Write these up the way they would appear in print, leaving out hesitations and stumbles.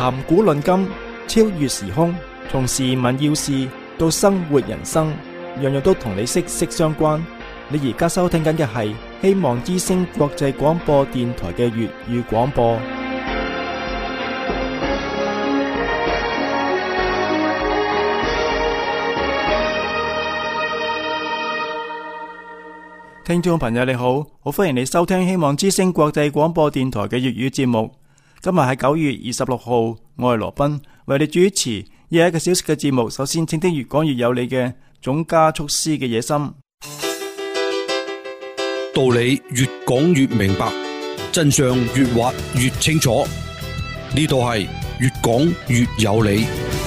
談古論今，超越時空，從時聞要事到生活人生，樣樣都同你息息相關。你而家收聽緊嘅係希望之聲國際廣播電台嘅粵語廣播。聽眾朋友你好，好歡迎你收聽希望之聲國際廣播電台嘅粵語節目。今日係9月26號，我係羅賓，為你主持1個小時嘅節目。首先請聽越講越有理嘅總加速師嘅野心。 道理越講越明白，真相越挖越清楚。呢度係越講越有理。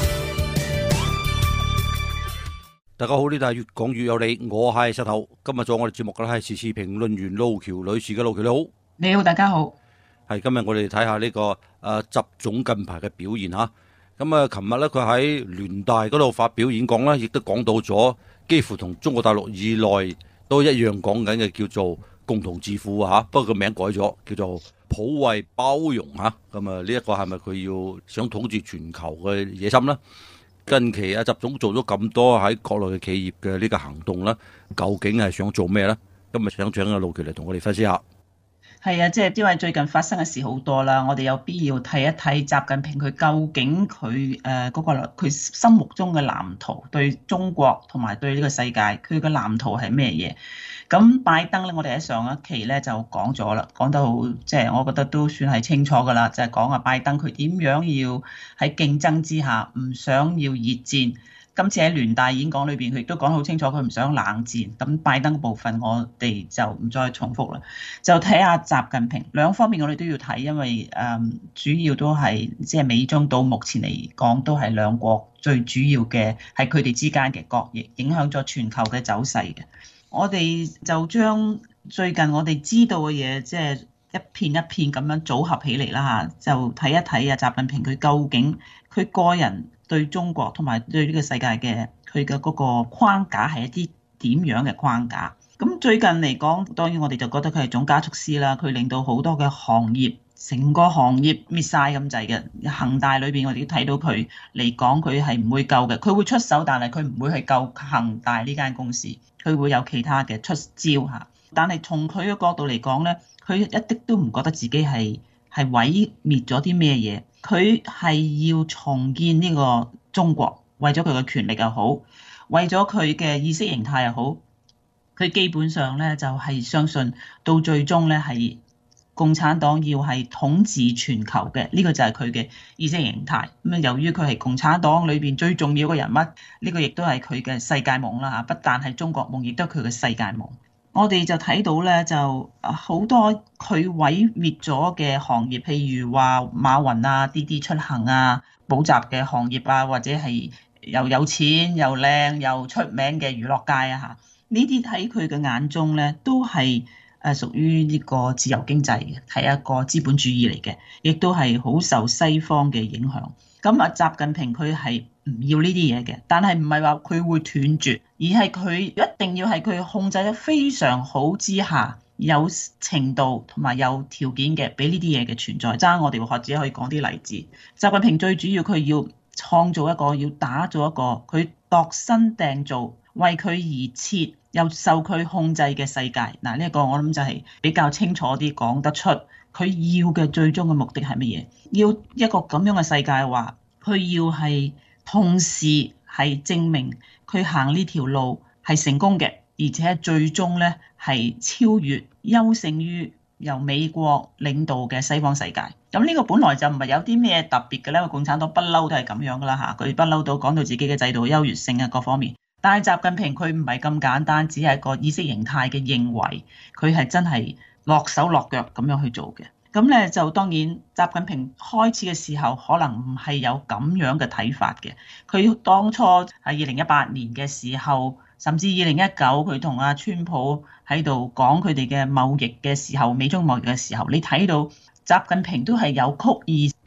大家好，呢度係越講越有理，我係石頭。今日做我哋節目嘅係時事評論員路橋女士嘅。路橋你好。 你好，大家好。 係今日我哋睇下呢個習總近排嘅表現吓。咁啊，琴日咧佢喺聯大嗰度發表演講咧，亦都講到咗幾乎同中國大陸以內都一樣講緊嘅叫做共同致富吓，不過個名改咗叫做普惠包容吓。咁啊，呢一個係咪佢要想統治全球嘅野心呢？近期習總做咗咁多喺國內嘅企業嘅呢個行動咧，究竟係想做咩呢？今日想請阿路橋嚟同我哋分析下。 係啊，即係因為最近發生嘅事好多啦，我哋有必要睇一睇習近平佢究竟佢嗰個佢心目中嘅藍圖，對中國同埋對呢個世界佢嘅藍圖係咩嘢？咁拜登咧，我哋喺上一期咧就講咗啦，講得好，即係我覺得都算係清楚噶啦，就係講啊拜登佢點樣要喺競爭之下唔想要熱戰。今次喺聯大演講裏邊，佢亦都講得好清楚，佢唔想冷戰。咁拜登部分我哋就唔再重複啦，就睇下習近平兩方面我哋都要睇，因為主要都係即係美中到目前嚟講都係兩國最主要嘅係佢哋之間嘅角力，影響咗全球嘅走勢嘅。我哋就將最近我哋知道嘅嘢，即係一片一片咁樣組合起嚟啦嚇，就睇一睇啊習近平佢究竟佢個人對中國同埋對呢個世界嘅佢嘅嗰個框架係一啲點樣嘅框架？咁最近嚟講，當然我哋就覺得佢係總加速師啦，佢令到好多嘅行業，成個行業滅晒咁滯嘅。恒大裏邊我哋都睇到佢嚟講，佢係唔會救嘅，佢會出手，但係佢唔會去救恒大呢間公司，佢會有其他嘅出招嚇。但係從佢嘅角度嚟講咧，佢一啲都唔覺得自己係毀滅咗啲咩嘢。佢係要重建呢個中國，為咗佢嘅權力又好，為咗佢嘅意識形態又好，佢基本上咧就係相信到最終咧係共產黨要係統治全球嘅，呢個就係佢嘅意識形態。咁由於佢係共產黨裏邊最重要嘅人物，呢個亦都係佢嘅世界夢啦嚇，不但係中國夢，亦都係佢嘅世界夢。我哋就睇到咧，就好多佢毀滅咗嘅行業，譬如話馬雲啊、滴滴出行啊、補習嘅行業啊，或者係又有錢又靚又出名嘅娛樂界啊嚇，呢啲喺佢嘅眼中咧，都係屬於呢個自由經濟嘅，係一個資本主義嚟嘅，亦都係好受西方嘅影響。咁啊，習近平佢係唔要呢啲嘢嘅，但係唔係話佢會斷絕，而係佢一定要係佢控制得非常好之下，有程度同埋有條件嘅，俾呢啲嘢嘅存在。爭我哋或者可以講啲例子。習近平最主要佢要創造一個，要打造一個佢度身訂造、為佢而設又受佢控制嘅世界。嗱，呢一個我諗就係比較清楚啲講得出。佢要嘅最終嘅目的係乜嘢？要一個咁樣嘅世界話，佢要係同時係證明佢行呢條路係成功嘅，而且最終咧係超越、優勝於由美國領導嘅西方世界。咁呢個本來就唔係有啲咩特別嘅咧，因為共產黨不嬲都係咁樣噶啦嚇，佢不嬲都講到自己嘅制度優越性啊各方面。但係習近平佢唔係咁簡單，只係一個意識形態嘅認為，佢係真係落手落腳咁樣去做嘅。咁咧就當然，習近平開始嘅時候可能唔係有咁樣嘅睇法嘅。佢當初喺2018年嘅時候，甚至2019佢同阿川普喺度講佢哋嘅貿易嘅時候，美中貿易嘅時候，你睇到習近平都係有曲意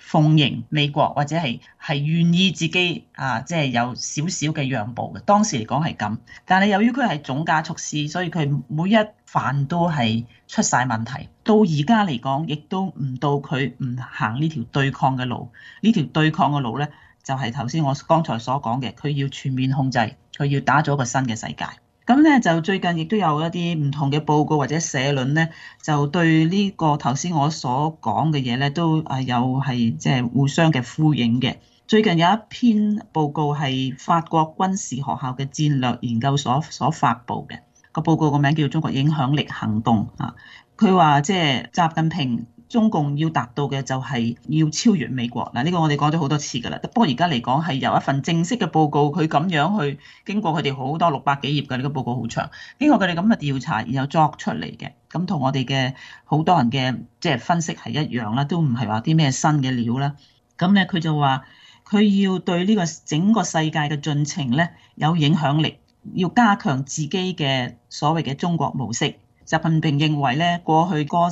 奉迎美國，或者係願意自己即係有少少嘅讓步嘅。當時嚟講係咁，但係由於佢係總加速師，所以佢每一範都係出晒問題。到而家嚟講，亦都唔到佢唔行呢條對抗嘅路。呢條對抗嘅路咧，就係頭先我剛才所講嘅，佢要全面控制，佢要打咗一個新嘅世界。咁咧就最近亦都有一啲唔同嘅報告或者社論咧，就對呢個頭先我所講嘅嘢咧，都有係即係互相嘅呼應嘅。最近有一篇報告係法國軍事學校嘅戰略研究所發布嘅，個報告個名叫《中國影響力行動》啊。佢話即係習近平中共要達到嘅就係要超越美國嗱，呢個我哋講咗好多次㗎啦。不過而家嚟講係由一份正式嘅報告，佢咁樣去經過佢哋好多600幾頁嘅，呢個報告好長，經過佢哋咁嘅調查，然後作出嚟嘅，咁同我哋嘅好多人嘅即係分析係一樣啦，都唔係話啲咩新嘅料啦。咁咧佢就話佢要對呢個整個世界嘅進程咧有影響力，要加強自己嘅所謂嘅中國模式。習近平認為咧，過去嗰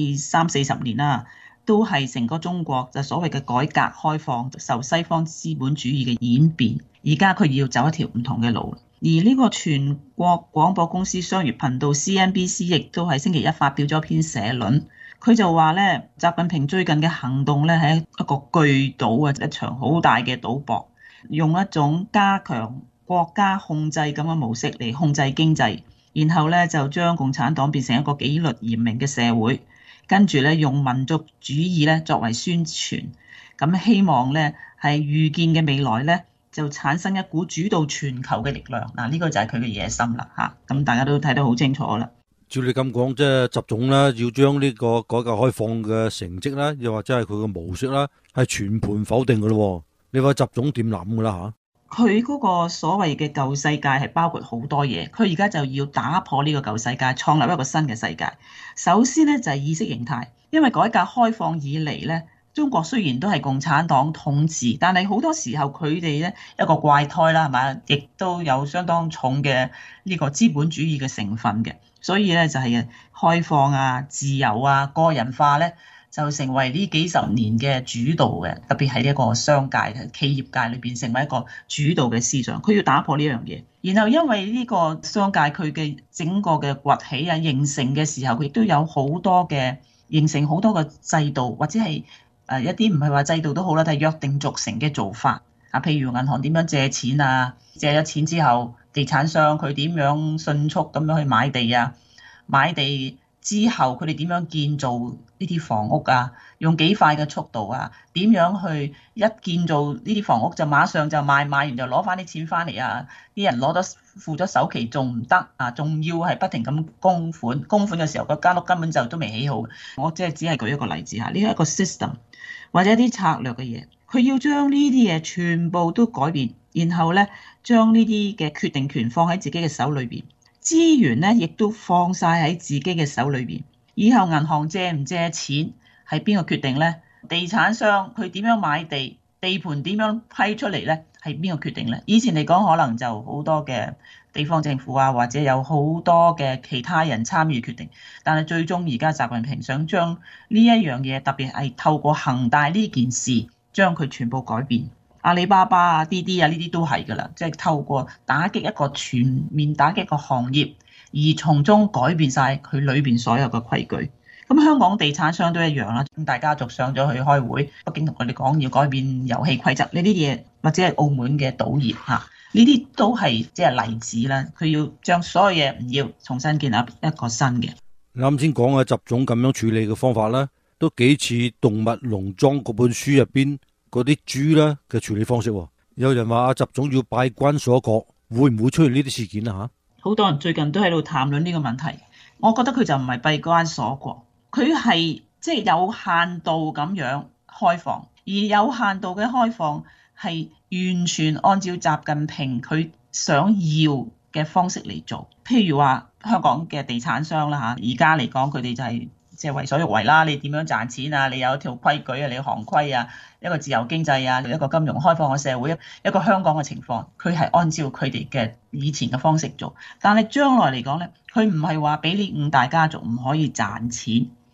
30-40年啦，都係成個中國就所謂嘅改革開放受西方資本主義嘅演變。而家佢要走一條唔同嘅路。而呢個全國廣播公司商業頻道 CNBC 亦都係星期一發表咗篇社論，佢就話咧，習近平最近嘅行動咧係一個巨賭啊，一場好大嘅賭博，用一種加強國家控制咁嘅模式嚟控制經濟。然後咧就將共產黨變成一個紀律嚴明嘅社會，跟住咧用民族主義咧作為宣傳，咁希望咧係預見嘅未來咧就產生一股主導全球嘅力量。嗱，呢個就係佢嘅野心啦嚇，咁大家都睇得好清楚啦。 照你咁講，即係習總啦，要將呢個改革開放嘅成績啦，又或者係佢嘅模式啦，係全盤否定噶咯。你話習總點諗噶啦嚇？ 佢嗰個所謂嘅舊世界係包括好多嘢，佢而家就要打破呢個舊世界，創立一個新嘅世界。首先咧就係意識形態，因為改革開放以嚟咧，中國雖然都係共產黨統治，但係好多時候佢哋咧一個怪胎啦，係咪？亦都有相當重嘅呢個資本主義嘅成分嘅，所以咧就係開放啊、自由啊、個人化咧，就成為呢幾十年嘅主導嘅，特別係呢一個商界、企業界裏邊成為一個主導嘅思想。佢要打破呢樣嘢，然後因為呢個商界佢嘅整個嘅崛起啊、形成嘅時候，佢亦都有好多嘅形成好多個制度，或者係一啲唔係話制度都好啦，但係約定俗成嘅做法啊。譬如銀行點樣借錢啊，借咗錢之後，地產商佢點樣迅速咁樣去買地啊，買地之後佢哋點樣建造呢啲房屋啊？用幾快嘅速度啊？點樣去一建造呢啲房屋就馬上就賣完就攞翻啲錢翻嚟啊？啲人付咗首期仲唔得啊？仲要係不停咁供款嘅時候，個間屋根本就都未起好。我只係舉一個例子嚇，呢一個 system 或者一啲策略嘅嘢，佢要將呢啲嘢全部都改變，然後咧將呢啲嘅決定權放喺自己嘅手裏邊。資源咧，亦都放晒喺自己嘅手裏邊。以後銀行借唔借錢係邊個決定咧？地產商佢點樣買地，地盤點樣批出嚟咧？係邊個決定咧？以前嚟講，可能就好多嘅地方政府啊，或者有好多嘅其他人參與決定。但係最終而家習近平想將呢一樣嘢，特別係透過恒大呢件事，將佢全部改變。阿里巴巴啊、滴滴啊呢啲都係㗎啦，即係透過打擊一個全面打擊一個行業，而從中改變晒佢裏邊所有嘅規矩。咁香港地產商都一樣啦，咁大家族上咗去開會，北京同佢哋講要改變遊戲規則呢啲嘢，或者係澳門嘅賭業嚇，呢啲都係即係例子啦。佢要將所有嘢唔要，重新建立一個新嘅。 啱先講嘅習總咁樣處理嘅方法咧，都幾似《動物農莊》嗰本書入邊嗰啲豬咧嘅處理方式。有人話阿習總要拜關鎖國，會唔會出現呢啲事件啊？嚇，好多人最近都喺度談論呢個問題。我覺得佢就唔係閉關鎖國，佢係即係有限度咁樣開放，而有限度嘅開放係完全按照習近平佢想要嘅方式嚟做。譬如話香港嘅地產商啦嚇，而家嚟講佢哋就係即係為所欲為啦。你點樣賺錢啊？你有一條規矩啊，你有行規啊，一個自由經濟啊，一個金融開放嘅社會，一個香港嘅情況，佢係按照佢哋嘅以前嘅方式做。但係將來嚟講咧，佢唔係話俾呢5大家族唔可以賺錢，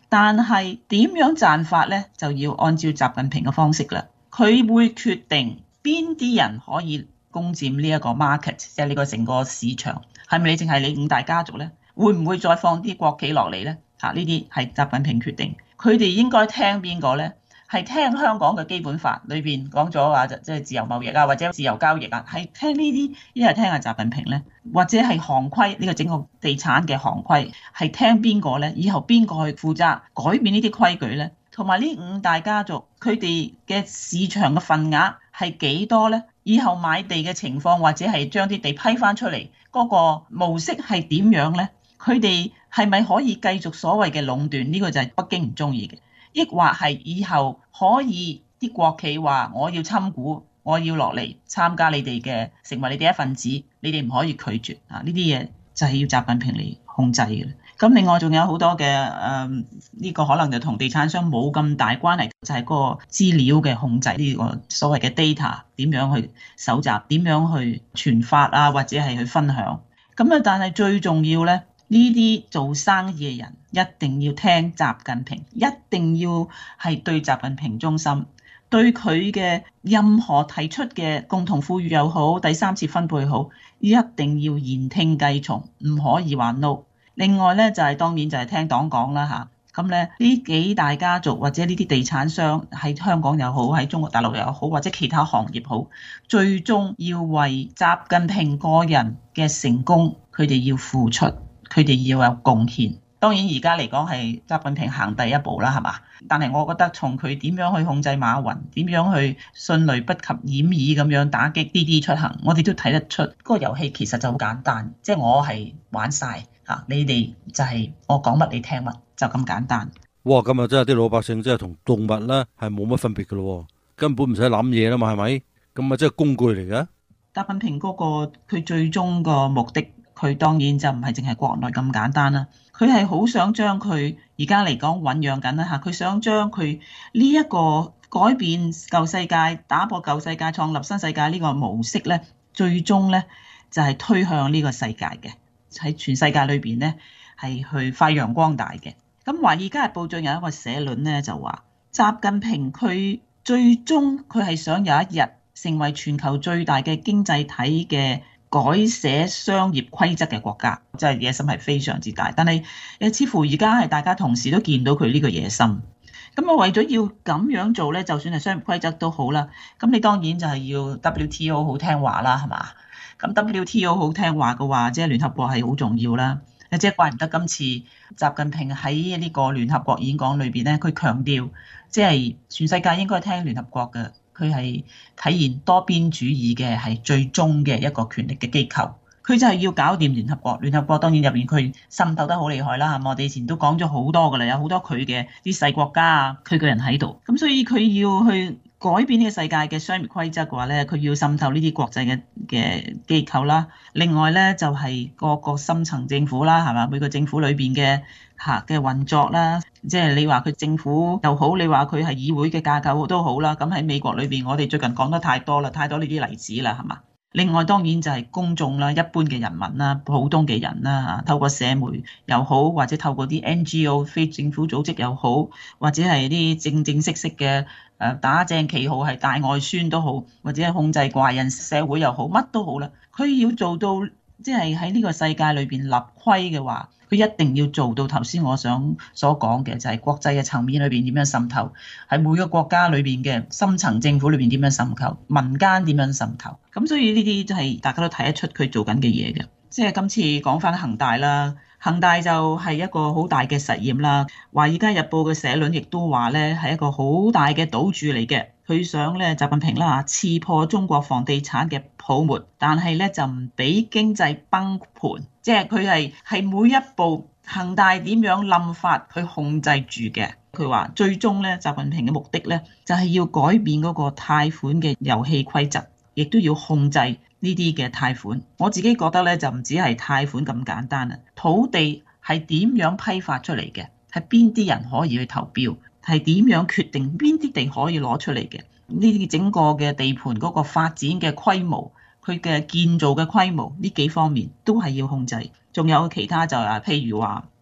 但係點樣賺法呢？就要按照習近平嘅方式啦。佢會決定邊啲人可以攻佔呢一個 market， 即係呢個成個市場。係咪你淨係你五大家族呢？會唔會再放啲國企落嚟呢？呢啲係習近平決定。佢哋應該聽邊個呢？係聽香港嘅基本法裏邊講咗話，即係自由貿易啊，或者自由交易啊，係聽呢啲，一係聽下習近平呢？或者係行規呢個整個地產嘅行規係聽邊個呢？以後邊個去負責改變呢啲規矩呢？同埋呢五大家族佢哋嘅市場嘅份額係幾多呢？以後買地嘅情況或者係將啲地批翻出嚟嗰個模式係點樣呢？佢哋係咪可以繼續所謂嘅壟斷？呢個就係北京唔中意嘅。抑或係以後可以啲國企話我要參股，我要落嚟參加你哋嘅，成為你哋一份子，你哋唔可以拒絕啊！呢啲嘢就係要習近平嚟控制嘅。咁另外仲有好多嘅呢個可能就同地產商冇咁大關係，就係個資料嘅控制，呢個所謂嘅 data 點樣去搜集，點樣去傳發啊，或者係去分享。咁啊，但係最重要呢，呢啲做生意嘅人一定要聽習近平，一定要係對習近平忠心，對佢嘅任何提出嘅共同富裕又好，第三次分配好，一定要言聽計從，唔可以話 no。另外咧就係當然就係聽黨講啦嚇，咁咧呢幾大家族或者呢啲地產商喺香港又好，喺中國大陸又好，或者其他行業好，最終要為習近平個人嘅成功，佢哋要付出，佢哋要有貢獻。當然而家嚟講係習近平行第一步啦，係嘛？但係我覺得從佢點樣去控制馬雲，點樣去迅雷不及掩耳咁樣打擊滴滴出行，我哋都睇得出嗰個遊戲其實就好簡單，即係我係玩晒嚇，你哋就係我講乜你聽乜，就咁簡單。 哇！咁啊，真係啲老百姓真係同動物咧係冇乜分別噶咯，根本唔使諗嘢啦嘛，係咪？咁啊，即係工具嚟嘅。 習近平嗰個佢最終個目的，佢當然就唔係淨係國內咁簡單啦。佢係好想將佢而家嚟講醖釀緊啦嚇，佢想將佢呢一個改變舊世界、打破舊世界、創立新世界呢個模式咧，最終咧就係推向呢個世界嘅，喺全世界裏邊咧係去發揚光大嘅。咁《華爾街日報》仲有一個社論咧，就話習近平佢最終佢係想有一日成為全球最大嘅經濟體嘅改寫商業規則嘅國家，真係野心係非常之大。但係似乎而家係大家同時都見到佢呢個野心。咁為咗要咁樣做咧，就算係商業規則都好啦。咁你當然就係要 WTO 好聽話啦，係嘛？咁 WTO 好聽話嘅話，即係聯合國係好重要啦。即係怪唔得今次習近平喺呢個聯合國演講裏邊咧，佢強調即係全世界應該聽聯合國嘅，佢係體現多邊主義嘅係最終嘅一個權力嘅機構。佢就係要搞掂聯合國，聯合國當然入邊佢滲透得好厲害啦，係嘛？我哋以前都講咗好多噶啦，有好多佢嘅啲細國家啊，佢個人喺度，咁所以佢要去改變呢個世界嘅商業規則嘅話咧，佢要滲透呢啲國際嘅機構啦。另外咧就係各個深層政府啦，係嘛？每個政府裏邊嘅嘅運作啦，即係你話佢政府又好，你話佢係議會嘅架構都好啦。咁喺美國裏邊，我哋最近講得太多啦，太多呢啲例子啦，係嘛？另外當然就係公眾啦，一般嘅人民啦，普通嘅人啦，透過社媒又好，或者透過啲 NGO 非政府組織又好，或者係啲正式嘅打正旗號係大外宣都好，或者係控制華人社會又好，乜都好啦。佢要做到即係喺呢個世界裏邊立規嘅話，佢一定要做到頭先我想所講嘅，就係國際嘅層面裏邊點樣滲透，喺每個國家裏邊嘅深層政府裏邊點樣滲透，民間點樣滲透。咁所以呢啲就係大家都睇得出佢做緊嘅嘢嘅。即係今次講翻恒大啦，恒大就係一個好大嘅實驗啦。《華爾街日報》嘅社論亦都話咧，係一個好大嘅賭注嚟嘅。佢想咧習近平啦刺破中國房地產嘅泡沫，但係咧就唔俾經濟崩盤，即係佢係每一步恒大點樣冧法去控制住嘅。佢話最終咧習近平嘅目的咧就係要改變嗰個貸款嘅遊戲規則，亦都要控制呢啲嘅貸款。我自己覺得咧就唔止係貸款咁簡單啦，土地係點樣批發出嚟嘅，係邊啲人可以去投標，係點樣決定邊啲地可以攞出嚟嘅？呢啲整個嘅地盤嗰個發展嘅規模，佢嘅建造嘅規模，呢幾方面都係要控制。仲有其他就係譬如話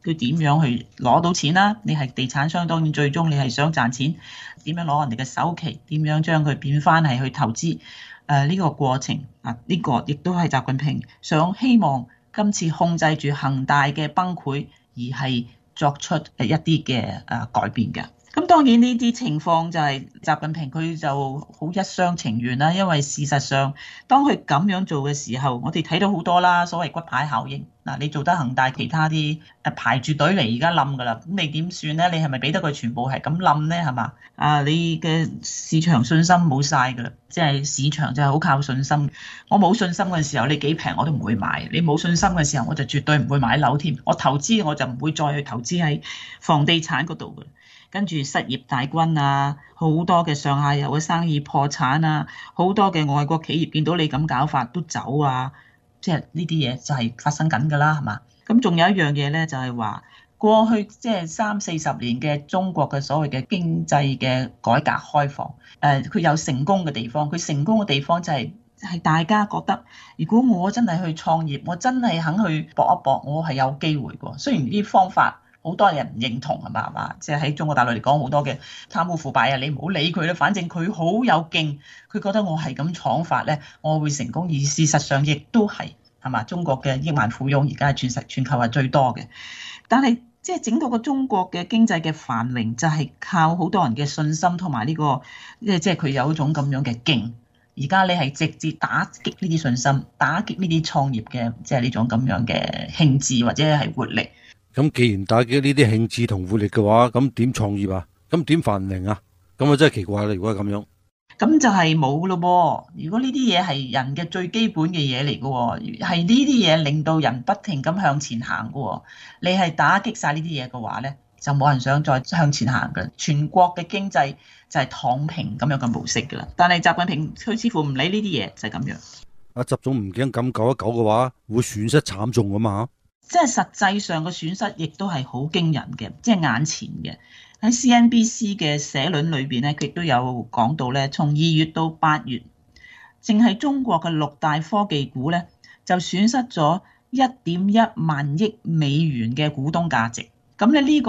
佢點樣去攞到錢啦？你係地產商，當然最終你係想賺錢，點樣攞人哋嘅首期，點樣將佢變翻係去投資？呢個過程啊，呢個亦都係習近平希望今次控制住恒大嘅崩潰，而係作出一啲嘅改變嘅。咁當然呢啲情況就係習近平佢就好一廂情願啦，因為事實上當佢咁樣做嘅時候，我哋睇到好多啦，所謂骨牌效應。嗱，你做得恒大，其他啲排住隊嚟而家冧㗎啦，咁你點算咧？你係咪俾得佢全部係咁冧咧？係嘛？你嘅市場信心冇晒㗎啦，即係市場就係好靠信心。我冇信心嘅時候，你幾平我都唔會買；你冇信心嘅時候，我就絕對唔會買樓添。我投資我就唔會再去投資喺房地產嗰度㗎。跟住失業大軍啊，好多嘅上下游嘅生意破產啊，好多嘅外國企業見到你咁搞法都走啊，即係呢啲嘢就係發生緊㗎啦，係嘛？咁仲有一樣嘢咧，就係話過去即係30-40年嘅中國嘅所謂嘅經濟嘅改革開放，佢有成功嘅地方，佢成功嘅地方就係大家覺得，如果我真係去創業，我真係肯去搏一搏，我係有機會㗎。雖然呢啲方法好多人唔認同係嘛，即係喺中國大陸嚟講好多嘅貪污腐敗啊，你唔好理佢啦，反正佢好有勁，佢覺得我係咁闖法咧，我會成功。而事實上亦都係嘛，中國嘅億萬富翁而家係全球係最多嘅，但係即係整個個中國嘅經濟嘅繁榮就係靠好多人嘅信心同埋呢個即係佢有一種咁樣嘅勁。而家你係直接打擊呢啲信心，打擊呢啲創業嘅即係呢種咁樣嘅興致或者係活力。 咁既然打擊呢啲興致同活力嘅話，咁點創業啊？咁點繁榮啊？咁啊真係奇怪啦！如果係咁樣， 咁就係冇咯噃。如果呢啲嘢係人嘅最基本嘅嘢嚟嘅喎，係呢啲嘢令到人不停咁向前行嘅喎。你係打擊晒呢啲嘢嘅話咧，就冇人想再向前行嘅。全國嘅經濟就係躺平咁樣嘅模式㗎啦。但係習近平佢似乎唔理呢啲嘢，就係咁樣。 阿習總唔驚咁救一救嘅話，會損失慘重㗎嘛？ 即係實際上嘅損失亦都係好驚人嘅，即係眼前嘅。喺 CNBC 嘅社論裏邊咧，佢亦都有講到咧，從2月到8月，淨係中國嘅6大科技股咧，就損失咗1.1萬億美元嘅股東價值。咁咧呢個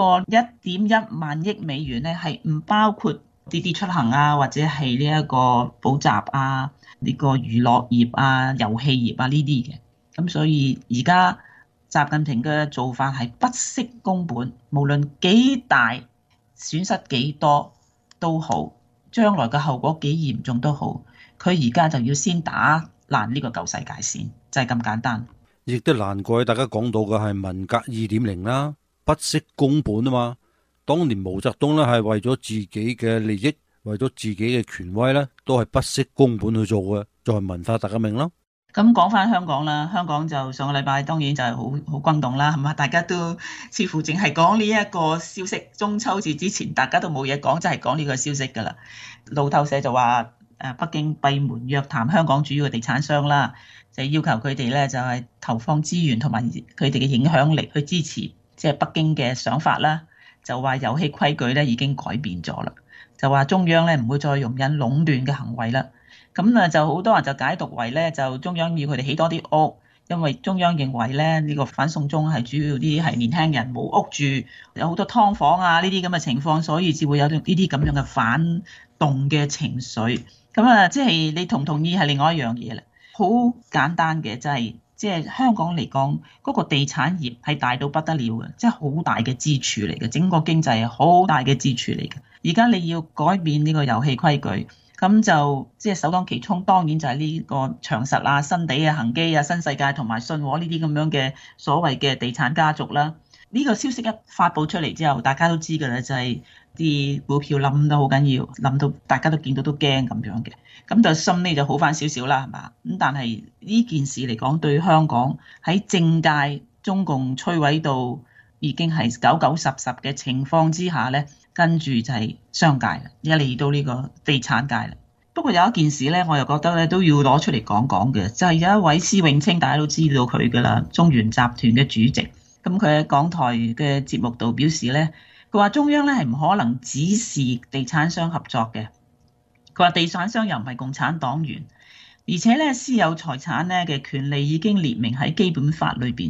1.1萬億美元咧，係唔包括滴滴出行啊，或者係呢一個補習啊、呢個娛樂業啊、遊戲業啊呢啲嘅。咁所以而家習近平嘅做法係不惜工本，無論幾大損失幾多都好，將來嘅後果幾嚴重都好，佢而家就要先打爛呢個舊世界線，就係咁簡單。 亦都難怪大家講到嘅係文革2.0啦，不惜工本啊嘛。當年毛澤東咧係為咗自己嘅利益，為咗自己嘅權威咧，都係不惜工本去做嘅，就係文化大革命啦。 咁講翻香港啦，香港就上個禮拜當然就係好轟動啦，係嘛？大家都似乎淨係講呢一個消息。中秋節之前大家都冇嘢講，就係講呢個消息㗎啦。路透社就話北京閉門約談香港主要嘅地產商啦，就要求佢哋咧就係投放資源同埋佢哋嘅影響力去支持即係北京嘅想法啦。就話遊戲規矩咧已經改變咗啦，就話中央咧唔會再容忍壟斷嘅行為啦。咁啊，就好多人就解讀為咧，就中央要佢哋起多啲屋，因為中央認為咧呢個反送中係主要啲係年輕人冇屋住，有好多劏房啊呢啲咁嘅情況，所以至會有呢啲咁樣嘅反動嘅情緒。咁啊，即係你同唔同意係另外一樣嘢啦。好簡單嘅就係即係香港嚟講，嗰個地產業係大到不得了嘅，即係好大嘅支柱嚟嘅，整個經濟係好大嘅支柱嚟嘅。而家你要改變呢個遊戲規矩。咁就即係首當其衝，當然就係呢個長實啊、新地啊、恒基啊、新世界同埋信和呢啲咁樣嘅所謂嘅地產家族啦。呢個消息一發布出嚟之後，大家都知㗎啦，就係啲股票冧得好緊要，冧到大家都見到都驚咁樣嘅。咁就心理就好翻少少啦，係嘛？咁但係呢件事嚟講，對香港喺政界中共摧毀到已經係90-10嘅情況之下咧。跟住就係商界啦，一嚟到呢個地產界啦。不過有一件事咧，我又覺得咧都要攞出嚟講講嘅，就係有一位施永青，大家都知道佢噶啦，中原集團嘅主席。咁佢喺港台嘅節目度表示咧，佢話中央咧係唔可能指示地產商合作嘅。佢話地產商又唔係共產黨員，而且咧私有財產咧嘅權利已經列明喺基本法裏邊。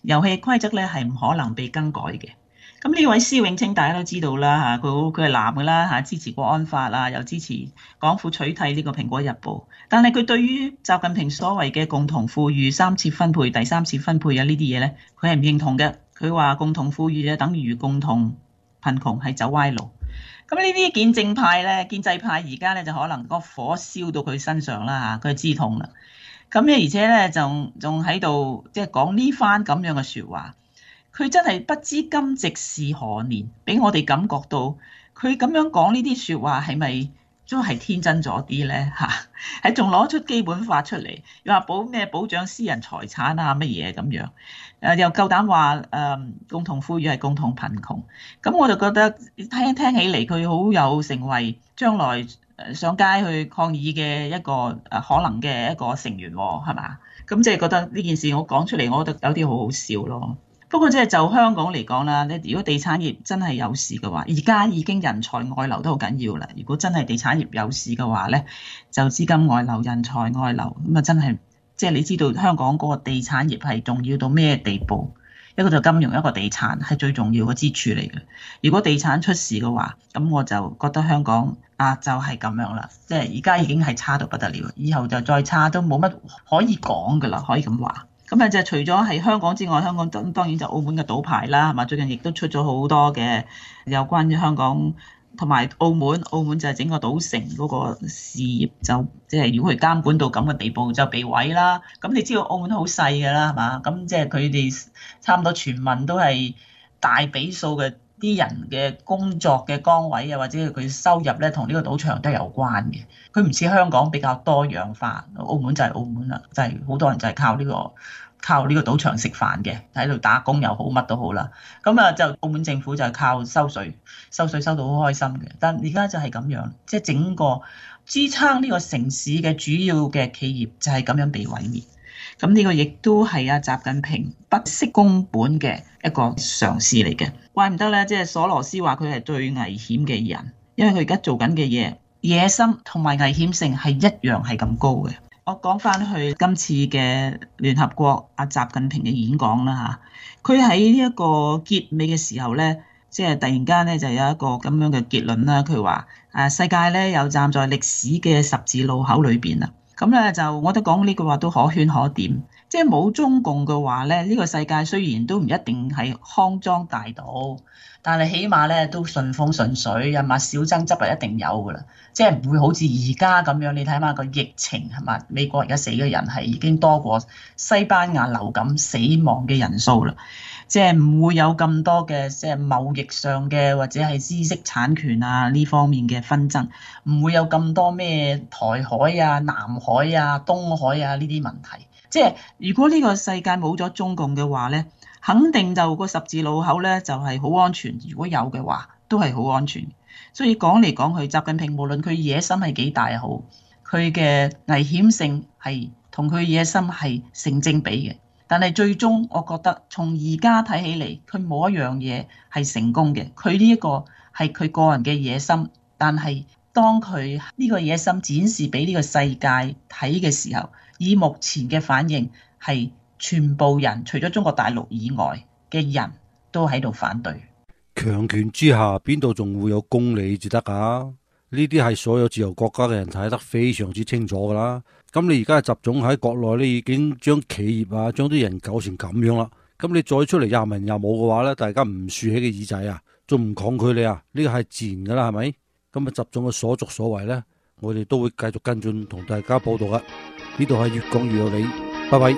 遊戲規則咧係唔可能被更改嘅。咁呢位施永青大家都知道啦嚇，佢係男嘅啦嚇，支持國安法啊，又支持港府取締呢個蘋果日報。但係佢對於習近平所謂嘅共同富裕、三次分配、第三次分配啊呢啲嘢咧，佢係唔認同嘅。佢話共同富裕就等於共同貧窮，係走歪路。咁呢啲建制派咧，建制派而家咧就可能個火燒到佢身上啦嚇，佢知痛啦。咁咧而且咧仲喺度即係講呢番咁樣嘅説話。佢真係不知今夕是何年，俾我哋感覺到佢咁樣講呢啲説話係咪都係天真咗啲咧嚇？係仲攞出基本法出嚟，又話保障私人財產啊乜嘢咁樣，又夠膽話共同富裕係共同貧窮，咁我就覺得聽起嚟佢好有成為將來上街去抗議嘅一個可能嘅一個成員喎，係嘛？咁即係覺得呢件事我講出嚟，我覺得有啲好好笑咯。不過即係就香港嚟講啦，如果地產業真係有事嘅話，而家已經人才外流都好緊要啦。如果真係地產業有事嘅話咧，就資金外流、人才外流，咁啊真係即係你知道香港嗰個地產業係重要到咩地步？一個就金融，一個地產係最重要嘅支柱嚟嘅。如果地產出事嘅話，咁我就覺得香港就係咁樣啦。即係而家已經係差到不得了，以後就再差都冇乜可以講㗎啦，可以咁話。咁就除咗係香港之外，香港當然就澳門嘅賭牌啦，係嘛？最近亦都出咗好多嘅有關於香港同埋澳門就係整個賭城嗰個事業就即係如果佢監管到咁嘅地步就被毀啦。咁你知道澳門好細㗎啦，係嘛？咁即係佢哋差唔多全民都係大比數嘅啲人嘅工作嘅崗位啊，或者佢收入咧同呢個賭場都有關嘅。佢唔似香港比較多樣化，澳門就係澳門啦，就係好多人就係靠呢個賭場食飯嘅，喺度打工又好，乜都好啦。咁就澳門政府就係靠收稅收到好開心嘅。但而家就係咁樣，即係整個支撐呢個城市嘅主要嘅企業就係咁樣被毀滅。咁呢個亦都係習近平不惜工本嘅一個嘗試嚟嘅。怪唔得咧，即係索羅斯話佢係最危險嘅人，因為佢而家做緊嘅嘢野心同埋危險性係一樣係咁高嘅。我講翻去今次嘅聯合國習近平嘅演講啦嚇，佢喺呢一個結尾嘅時候咧，即係突然間咧就有一個咁樣嘅結論啦。佢話世界咧又站在歷史嘅十字路口裏邊啦。咁咧就我覺得講呢句話都可圈可點，即係冇中共嘅話咧，呢個世界雖然都唔一定係康莊大道，但係起碼咧都順風順水，係嘛？小爭執係一定有噶啦，即係唔會好似而家咁樣。你睇下個疫情係嘛？美國而家死嘅人係已經多過西班牙流感死亡嘅人數啦，即係唔會有咁多嘅即係貿易上嘅或者係知識產權啊呢方面嘅紛爭，唔會有咁多咩台海啊、南海啊、東海啊呢啲問題。即係如果呢個世界冇咗中共嘅話咧，肯定就個十字路口咧就係好安全。如果有嘅話，都係好安全。所以講嚟講去，習近平無論佢野心係幾大好，佢嘅危險性係同佢野心係成正比嘅。但係最終我覺得從而家睇起嚟，佢冇一樣嘢係成功嘅。佢呢一個係佢個人嘅野心，但係當佢呢個野心展示俾呢個世界睇嘅時候，以目前嘅反應係全部人除咗中國大陸以外嘅人都喺度反對。 強權之下邊度仲會有公理至得㗎？呢啲係所有自由國家嘅人睇得非常之清楚㗎啦。咁你而家習總喺國內咧已經將企業將啲人搞成咁樣啦。咁你再出嚟廿文廿武嘅話咧，大家唔豎起個耳仔啊，仲唔抗拒你啊？呢個係自然㗎啦，係咪？咁習總嘅所作所為咧，我哋都會繼續跟進同大家報道㗎。呢度係越講越有理，拜拜。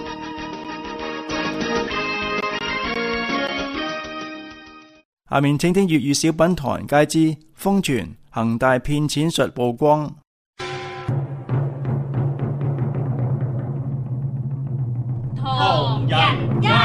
下面請聽粵語小品唐人街之瘋傳恒大騙錢術曝光。 唐人街。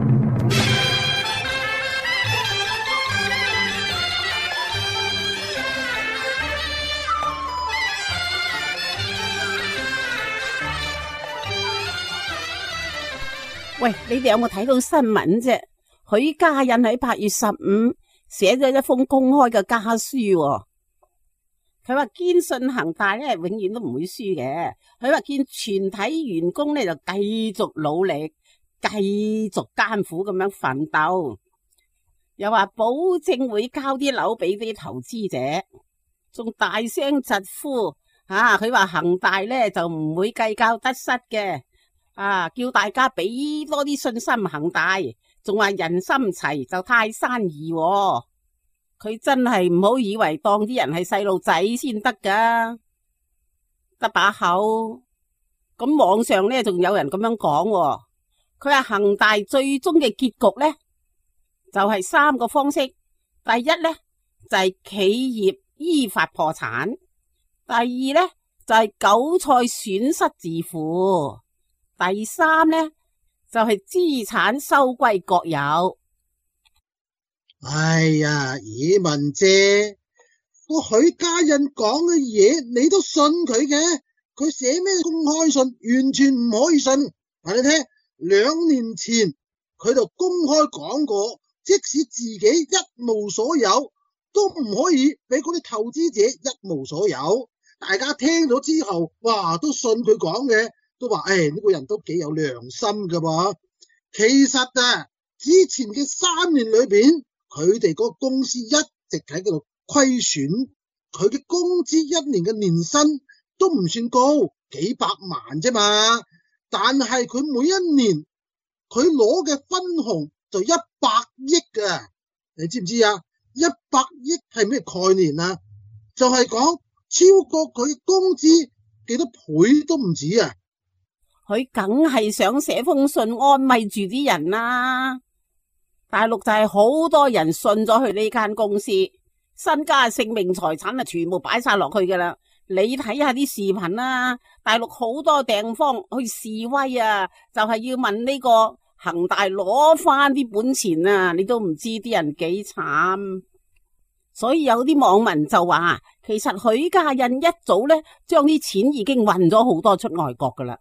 喂，你哋有冇睇到新聞啫？許家印喺8月15寫咗一封公開嘅家書喎。佢話堅信恒大咧永遠都唔會輸嘅。佢話見全體員工咧就繼續努力， 繼續艱苦咁樣奮鬥，又話保證會交啲樓俾啲投資者，仲大聲疾呼佢話恒大咧就唔會計較得失嘅，叫大家俾多啲信心恒大，仲話人心齊就泰山移喎。佢真係唔好以為當啲人係細路仔先得噶，得把口。咁網上咧仲有人咁樣講喎，佢話恒大最終嘅結局咧就係3個方式，第一咧就係企業依法破產，第二咧就係韭菜損失自負，第三咧就係資產收歸國有。 哎呀，以文姐，個許家印講嘅嘢你都信佢嘅？佢寫咩公開信完全唔可以信。話你聽，2年前佢就公開講過，即使自己一無所有，都唔可以俾嗰啲投資者一無所有。大家聽咗之後，哇，都信佢講嘅，都話呢個人都幾有良心噶噃。其實之前嘅3年裏邊，佢哋嗰個公司一直喺度虧損，佢嘅工資1年嘅年薪都唔算高，幾百萬啫嘛。但係佢每一年佢攞嘅分紅就100億噶，你知唔知啊？100億係咩概念啊？就係講超過佢工資幾多倍都唔止啊！ 佢梗係想寫封信安慰住啲人啦。大陸就係好多人信咗佢呢間公司，身家性命財產全部擺晒落去噶啦。你睇下啲視頻啦，大陸好多地方去示威啊，就係要問呢個恒大攞翻啲本錢啊，你都唔知啲人幾慘。所以有啲網民就話，其實許家印一早咧將啲錢已經運咗好多出外國噶啦。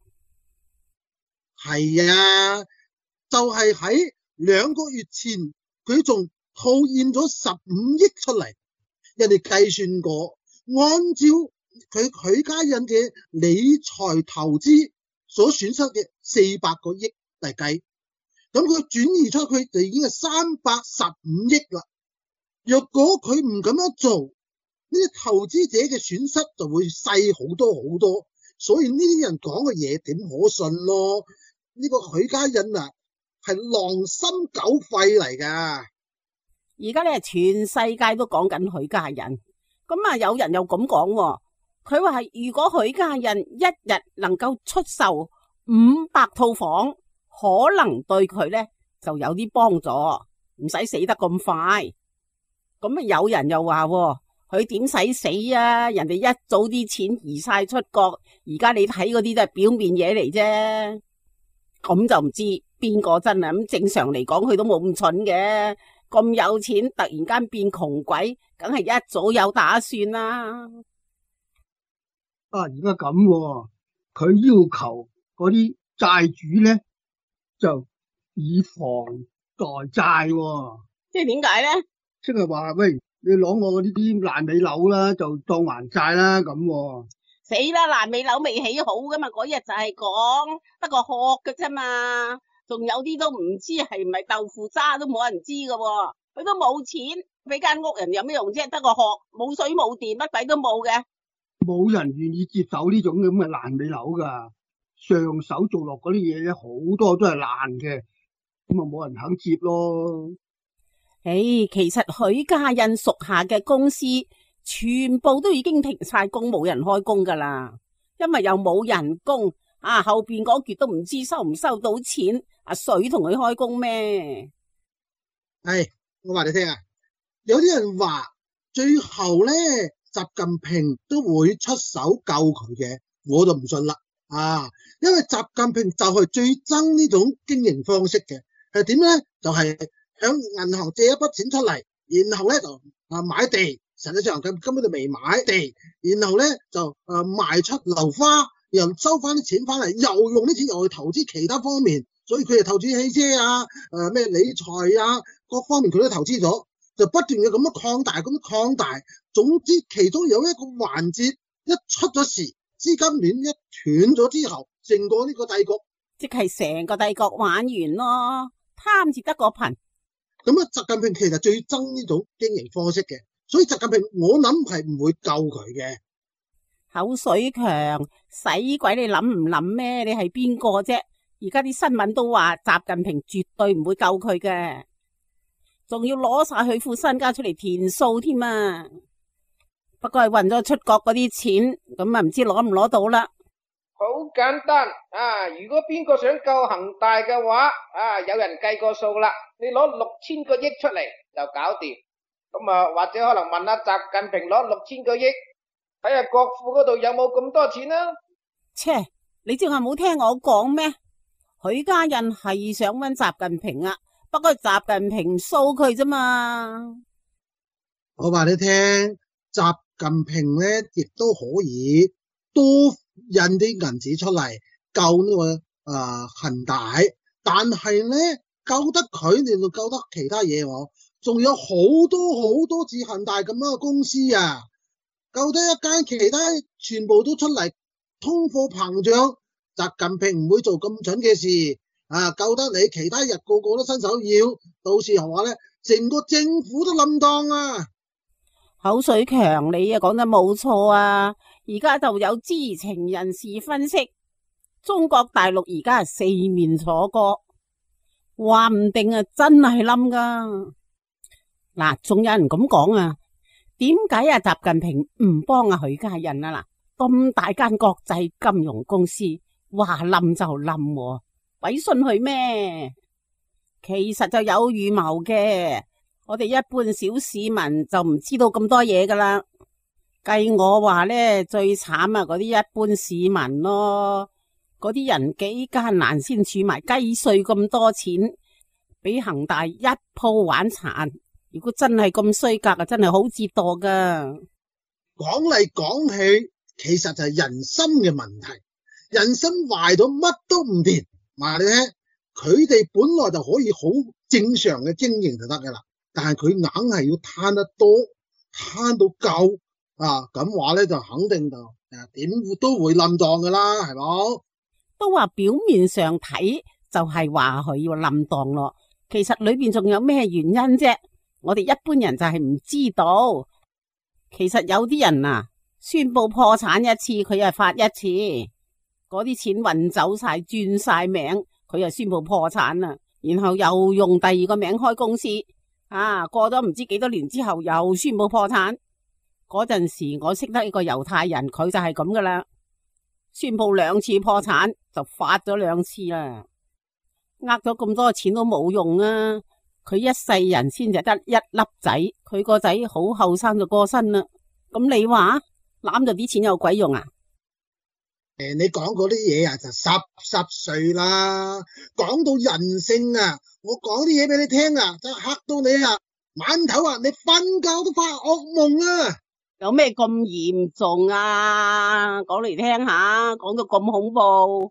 係啊，就係喺2個月前，佢仲套現咗15億出嚟。人哋計算過，按照佢許家印嘅理財投資所損失嘅400個億嚟計，咁佢轉移出去就已經係315億啦。若果佢唔咁樣做，呢啲投資者嘅損失就會細好多好多。所以呢啲人講嘅嘢點可信咯？呢個許家印係狼心狗肺嚟噶。 而家咧全世界都講緊許家印，咁有人又咁講，佢話係如果許家印一日能夠出售500套房，可能對佢咧就有啲幫助，唔使死得咁快。咁有人又話佢點使死啊？人哋一早啲錢移晒出國，而家你睇嗰啲都係表面嘢嚟啫。咁就唔知邊個真係咁。正常嚟講，佢都冇咁蠢嘅。咁有錢突然間變窮鬼，梗係一早有打算啦。 而家咁，佢要求嗰啲債主咧就以房代債。 即係點解咧？ 即係話喂，你攞我呢啲爛尾樓啦，就當還債啦咁。 死啦！爛尾樓未起好噶嘛，嗰日就係講得個殼嘅啫嘛，仲有啲都唔知係唔係豆腐渣都冇人知噶，佢都冇錢俾間屋人有咩用啫？得個殼，冇水冇電，乜鬼都冇嘅。 冇人願意接手呢種咁嘅爛尾樓噶，上手做落嗰啲嘢咧，好多都係爛嘅，咁冇人肯接咯。 其實許家印屬下嘅公司全部都已經停晒工，冇人開工噶啦，因為又冇人工後邊嗰橛都唔知收唔收到錢，水同佢開工咩？ 我話你聽有啲人話最後咧，習近平都會出手救佢嘅，我就唔信啦因為習近平就係最憎呢種經營方式嘅，係點咧？就係向銀行借一筆錢出嚟，然後咧就買地，實際上佢根本就未買地，然後咧就賣出樓花，然後收翻啲錢翻嚟，又用啲錢又去投資其他方面，所以佢哋投資汽車咩理財各方面佢都投資咗，就不斷嘅咁樣擴大，總之其中有一個環節一出咗事，資金鏈一斷咗之後，成個呢個帝國即係成個帝國玩完咯，貪至得個貧。 咁啊，習近平其實最憎呢種經營方式嘅，所以習近平我諗係唔會救佢嘅。 口水強，使鬼你諗唔諗咩？你係邊個啫？而家啲新聞都話習近平絕對唔會救佢嘅，仲要攞晒佢副身家出嚟填數添啊！不過係運咗出國嗰啲錢，咁啊唔知攞唔攞到啦。 好簡單啊！如果邊個想救恒大嘅話，有人計過數啦，你攞6000個億出嚟就搞掂。咁啊，或者可能問下習近平攞6000個億，睇下國庫嗰度有冇咁多錢啦。 切，你正話冇聽我講咩？許家印係想搵習近平啊，不過習近平唔蘇佢啫嘛。 我話你聽，習近平咧亦都可以多印啲銀紙出嚟救呢個恒大，但係咧救得佢，你就救得其他嘢喎。仲有好多似恒大咁樣嘅公司啊，救得一間，其他全部都出嚟，通貨膨脹，習近平唔會做咁蠢嘅事啊！救得你，其他人個個都伸手要，到時候話咧，成個政府都冧檔啊！ 口水強，你啊講得冇錯啊！而家就有知情人士分析，中國大陸而家係四面楚歌，話唔定啊真係冧噶。嗱，仲有人咁講啊，點解啊習近平唔幫啊許家印啊？嗱，咁大間國際金融公司話冧就冧，鬼信佢咩？其實就有預謀嘅。我哋一般小市民就唔知道咁多嘢噶啦。計我話呢，最慘啊嗰啲一般市民咯，嗰啲人幾艱難先儲埋雞碎咁多錢，俾恒大一鋪玩殘。如果真係咁衰格啊，真係好折墮噶。 講嚟講去，其實就係人心嘅問題，人心壞到乜都唔掂。話你聽，佢哋本來就可以好正常嘅經營就得噶啦。但係佢硬係要攤得多，攤到夠啊！咁話咧就肯定就點都會冧檔噶啦，係冇？ 都話表面上睇就係話佢要冧檔咯，其實裏邊仲有咩原因啫？我哋一般人就係唔知道。其實有啲人啊，宣布破產一次，佢又發一次，嗰啲錢運走晒，轉晒名，佢又宣布破產啦，然後又用第二個名開公司。過咗唔知幾多年之後又宣布破產。嗰陣時我識得一個猶太人，佢就係咁噶啦，宣布2次破產就發咗2次啦，呃咗咁多錢都冇用啊！佢一世人先就得一粒仔，佢個仔好後生就過身啦。咁你話攬咗啲錢有鬼用啊？ 你講嗰啲嘢就濕碎啦，講到人性啊！我講啲嘢俾你聽啊，真係嚇到你啊！晚頭啊，你瞓覺都發噩夢啊！ 有咩咁嚴重啊？講嚟聽下，講到咁恐怖。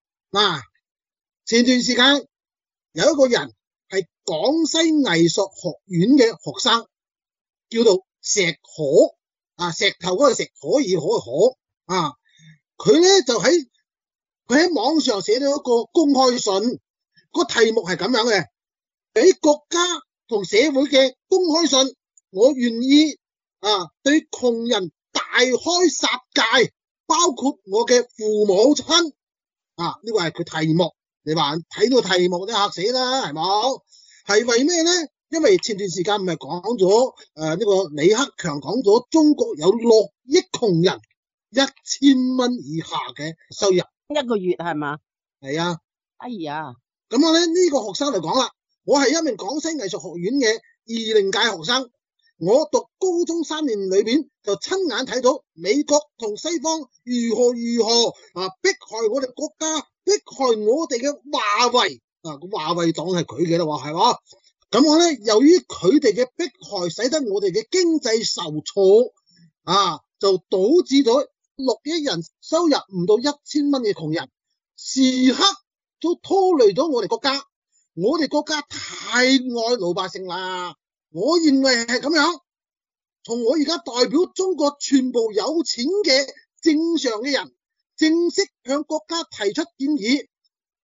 前段時間有一個人係廣西藝術學院嘅學生，叫做石可石頭嗰個石，可以可嘅可佢咧就喺網上寫咗一個公開信。個題目係咁樣嘅，俾國家同社會嘅公開信，我願意對窮人大開殺戒，包括我嘅父母親。呢個係佢題目，你話睇到題目都嚇死啦，係冇？係為咩呢？因為前段時間唔係講咗呢個李克強講咗中國有6億窮人，1000蚊以下嘅收入一個月係嘛？ 係啊。 哎呀！ 咁我咧呢個學生嚟講啦，我係一名廣西藝術學院嘅20屆學生，我讀高中3年裏邊就親眼睇到美國同西方如何迫害我哋國家，迫害我哋嘅華為個華為黨係佢嘅啦，話係嘛？咁我咧由於佢哋嘅迫害，使得我哋嘅經濟受挫就導致咗6億人收入唔到1000蚊嘅窮人，時刻都拖累咗我哋國家。我哋國家太愛老百姓啦，我認為係咁樣。從我而家代表中國全部有錢嘅正常嘅人，正式向國家提出建議，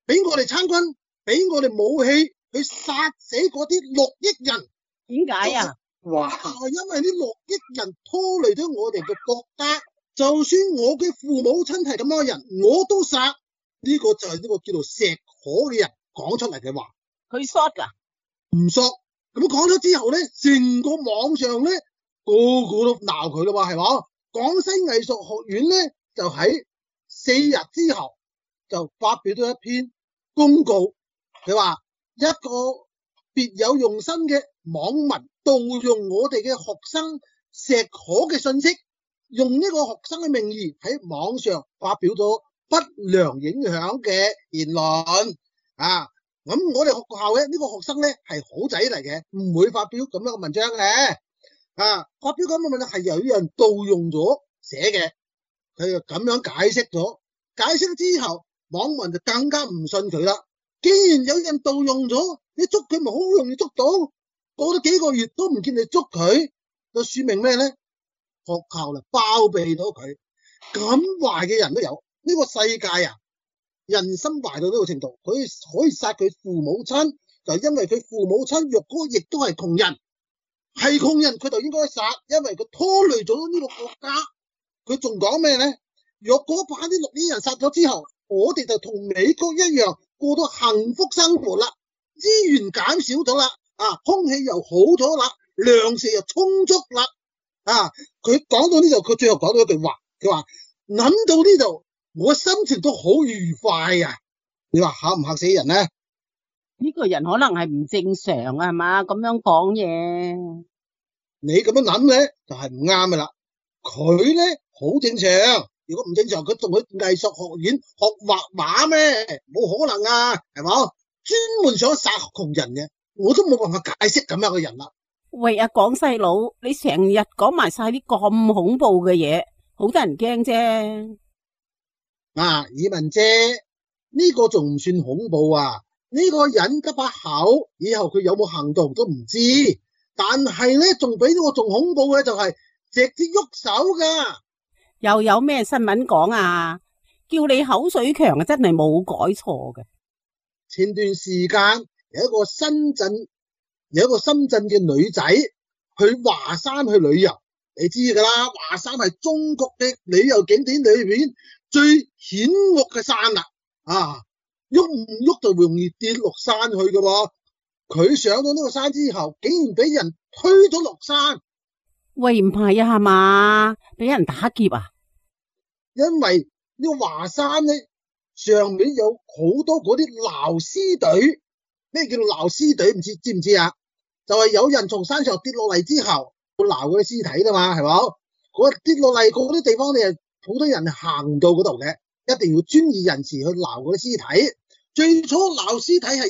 俾我哋參軍，俾我哋武器去殺死嗰啲6億人。 點解啊？ 哇！因為呢6億人拖累咗我哋嘅國家，就算我嘅父母親係咁樣嘅人，我都殺。呢個就係呢個叫做石可嘅人講出嚟嘅話。 佢 short 噶？ 唔 short。咁講咗之後咧，成個網上咧個個都鬧佢啦嘛，係嘛？廣西藝術學院咧就喺4日之後就發表咗一篇公告，佢話一個別有用心嘅網民盜用我哋嘅學生石可嘅信息，用呢個學生嘅名義喺網上發表咗不良影響嘅言論啊！咁我哋學校咧呢個學生咧係好仔嚟嘅，唔會發表咁樣嘅文章嘅啊！發表咁嘅文章係有人盜用咗寫嘅，佢就咁樣解釋咗。解釋之後，網民就更加唔信佢啦。既然有人盜用咗，你捉佢咪好容易捉到？過咗幾個月都唔見你捉佢，就說明咩咧？學校嚟包庇到佢，咁壞嘅人都有。呢個世界啊，人心壞到呢個程度，佢可以殺佢父母親，就因為佢父母親若果亦都係窮人，係窮人佢就應該殺，因為佢拖累咗呢個國家。佢仲講咩咧？若果把啲6億人殺咗之後，我哋就同美國一樣過到幸福生活啦，資源減少咗啦，啊，空氣又好咗啦，糧食又充足啦，啊，佢講到呢度，佢最後講到一句話，佢話諗到呢度，我心情都好愉快啊！你話嚇唔嚇死人咧？ 呢個人可能係唔正常啊，係嘛？咁樣講嘢， 你咁樣諗咧就係唔啱噶啦。佢咧好正常。如果唔正常，佢仲去藝術學院學畫畫咩？冇可能啊，係嘛？專門想殺窮人嘅，我都冇辦法解釋咁樣嘅人啦。 喂，阿廣西佬，你成日講埋晒啲咁恐怖嘅嘢，好得人驚啫。 啊，以文姐，呢個仲唔算恐怖啊？呢個人得把口，以後佢有冇行動都唔知。但係咧，仲比呢個仲恐怖嘅就係直接喐手噶。 又有咩新聞講啊？叫你口水強啊，真係冇改錯嘅。 前段時間有一個深圳嘅女仔去華山去旅遊，你知噶啦，華山係中國嘅旅遊景點裏邊最險惡嘅山啦，啊，喐唔喐就容易跌落山去噶喎。佢上到呢個山之後，竟然俾人推咗落山。 喂，唔係啊，係嘛？俾人打劫啊？ 因為呢個華山咧上面有好多嗰啲撈屍隊。咩叫做撈屍隊？知唔知啊？就係有人從山上跌落嚟之後，會撈嗰啲屍體啦嘛，係嘛？嗰跌落嚟嗰啲地方，你係好多人行唔到嗰度嘅，一定要專業人士去撈嗰啲屍體。最初撈屍體係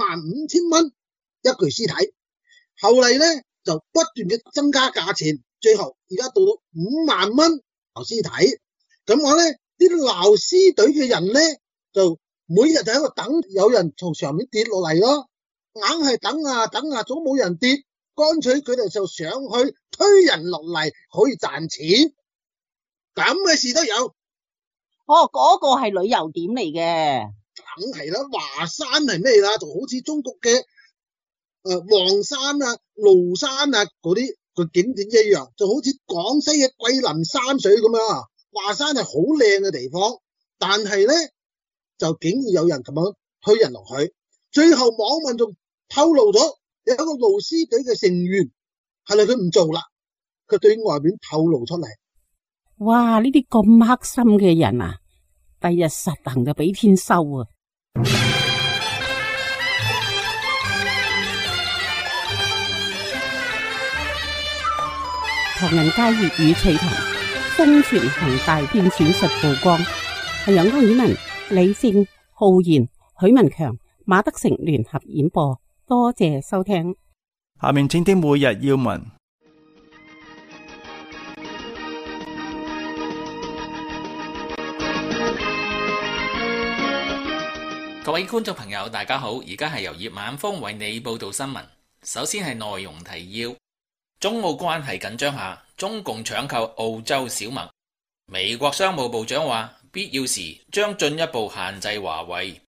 15000蚊一具屍體，後嚟咧就不斷嘅增加價錢，最後而家到5萬蚊撈屍體。咁我咧啲撈屍隊嘅人咧就每日就喺度等有人從上面跌落嚟咯，硬係等啊等啊，總冇人跌，乾脆佢哋就上去推人落嚟，可以賺錢。咁嘅事都有。 哦，嗰個係旅遊點嚟嘅。 梗係啦，華山係咩啦？就好似中國嘅黃山啊、廬山啊嗰啲個景點一樣，就好似廣西嘅桂林山水咁樣。華山係好靚嘅地方，但係咧就竟然有人咁樣推人落去。最後網民仲透露咗有一個撈屍隊嘅成員係咪佢唔做啦？佢對外面透露出嚟。 哇！呢啲咁黑心嘅人啊，第日實行就俾天收啊！唐人街粵語趣談，瘋傳恒大變錢術曝光，係由歐爾文、李正、浩然、許文強、馬德成聯合演播，多謝收聽。 下面請聽每日要聞。 各位觀眾朋友，大家好，而家係由葉晚風為你報道新聞。首先係內容提要：中澳關係緊張下，中共搶購澳洲小麥。美國商務部長話，必要時將進一步限制華為。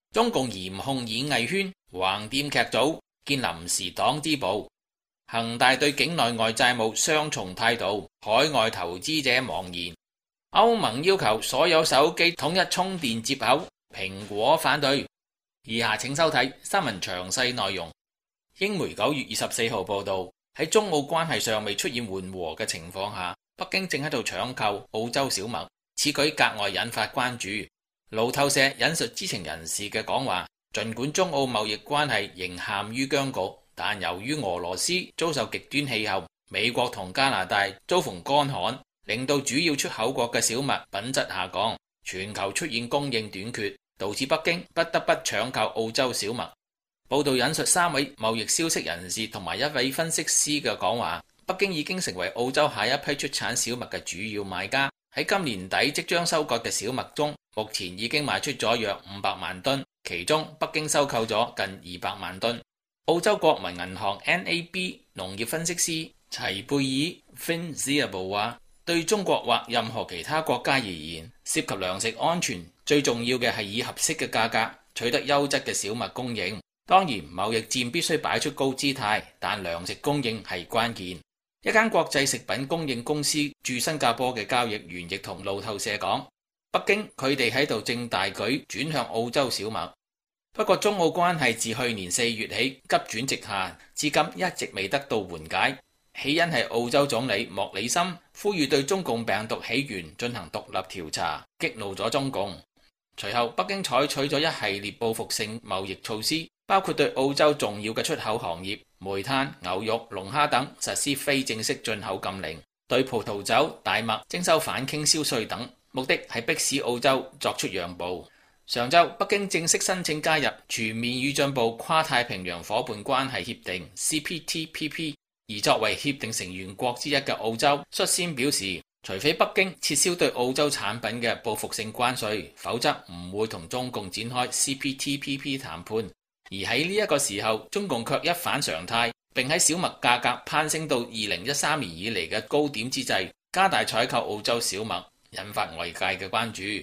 中共嚴控演藝圈橫店劇組建臨時黨支部。恒大對境內外債務雙重態度，海外投資者茫然。歐盟要求所有手機統一充電接口，蘋果反對。以下請收睇新聞詳細內容。英媒9月24號報道，喺中澳關係尚未出現緩和嘅情況下，北京正喺度搶購澳洲小麥，此舉格外引發關注。路透社引述知情人士嘅講話，儘管中澳貿易關係仍陷於僵局，但由於俄羅斯遭受極端氣候，美國同加拿大遭逢乾旱，令到主要出口國嘅小麥品質下降，全球出現供應短缺，導致北京不得不搶購澳洲小麥。報道引述3位貿易消息人士同埋1位分析師嘅講話，北京已經成為澳洲下一批出產小麥嘅主要買家。喺今年底即將收割嘅小麥中，目前已經賣出咗約500萬噸，其中北京收購咗近200萬噸。澳洲國民銀行 NAB 農業分析師齊貝爾 Finn Ziebo 話，對中國或任何其他國家而言，涉及糧食安全最重要嘅係以合適嘅價格取得優質嘅小麥供應。當然，貿易戰必須擺出高姿態，但糧食供應係關鍵。一間國際食品供應公司駐新加坡嘅交易員亦同路透社講，北京佢哋喺度正大舉轉向澳洲小麥。不過中澳關係自去年4月起急轉直下，至今一直未得到緩解。起因係澳洲總理莫里森呼籲對中共病毒起源進行獨立調查，激怒咗中共。隨後北京採取咗一系列報復性貿易措施，包括對澳洲重要嘅出口行業煤炭、牛肉、龍蝦等實施非正式進口禁令，對葡萄酒、大麥徵收反傾銷稅等，目的係迫使澳洲作出讓步。上週北京正式申請加入全面與進步跨太平洋夥伴關係協定 CPTPP， 而作為協定成員國之一嘅澳洲率先表示，除非北京撤銷對澳洲產品嘅報復性關稅，否則唔會同中共展開 CPTPP 談判。而喺呢一個時候，中共卻一反常態，並喺小麥價格攀升到2013年以嚟嘅高點之際，加大採購澳洲小麥，引發外界嘅關注。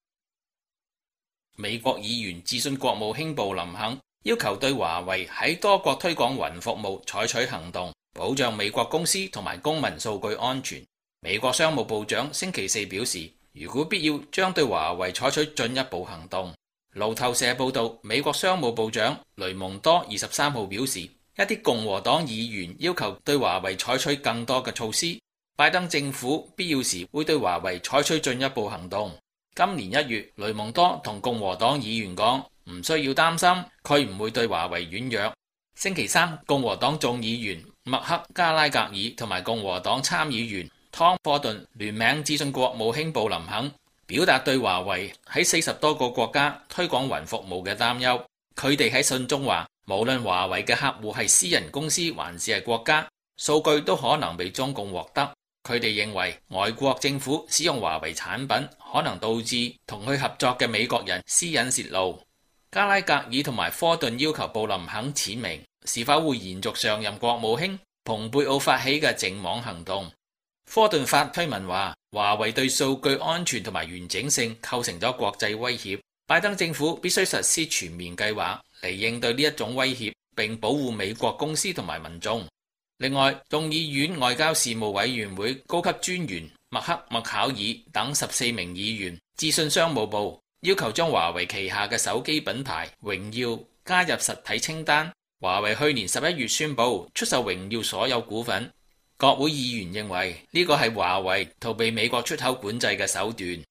美國議員致信國務卿布林肯，要求對華為喺多國推廣雲服務採取行動，保障美國公司同埋公民數據安全。美國商務部長星期4表示，如果必要，將對華為採取進一步行動。路透社報道，美國商務部長雷蒙多23號表示，一啲共和黨議員要求對華為採取更多嘅措施，拜登政府必要時會對華為採取進一步行動。今年1月，雷蒙多同共和黨議員講，唔需要擔心，佢唔會對華為軟弱。星期3，共和黨眾議員麥克加拉格爾同埋共和黨參議員湯科頓聯名致信國務卿布林肯，表達對華為喺40多個國家推廣雲服務嘅擔憂。佢哋喺信中話，無論華為嘅客戶係私人公司還是係國家，數據都可能被中共獲得。佢哋認為外國政府使用華為產品可能導致同佢合作嘅美國人私隱洩露。加拉格爾同埋科頓要求布林肯闡明是否會延續上任國務卿蓬佩奧發起嘅淨網行動。科頓發推文話，華為對數據安全同埋完整性構成咗國際威脅，拜登政府必須實施全面計劃嚟應對呢一種威脅，並保護美國公司同埋民眾。另外，眾議院外交事務委員會高級專員麥克麥考爾等14名議員致信商務部，要求將華為旗下嘅手機品牌榮耀加入實體清單。華為去年11月宣布出售榮耀所有股份。國會議員認為呢個係華為逃避美國出口管制嘅手段。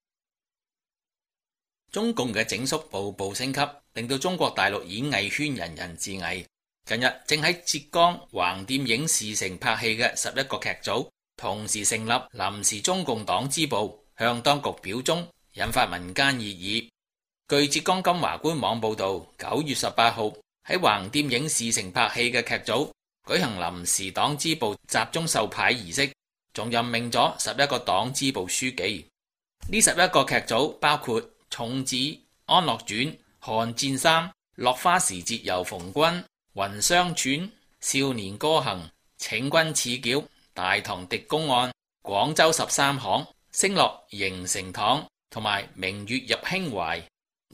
中共嘅整肅步步升級，令到中國大陸演藝圈人人自危。近日正喺浙江橫店影視城拍戲嘅11個劇組，同時成立臨時中共黨支部，向當局表忠，引發民間熱議。據浙江金華官網報道，9月18號喺橫店影視城拍戲嘅劇組舉行臨時黨支部集中授牌儀式，仲任命咗11個黨支部書記。呢11個劇組包括重子、安樂傳、寒戰3、落花時節又逢君、雲商傳、少年歌行、請君賜繳、大唐狄公案、廣州13行、星落迎城堂同埋明月入興懷。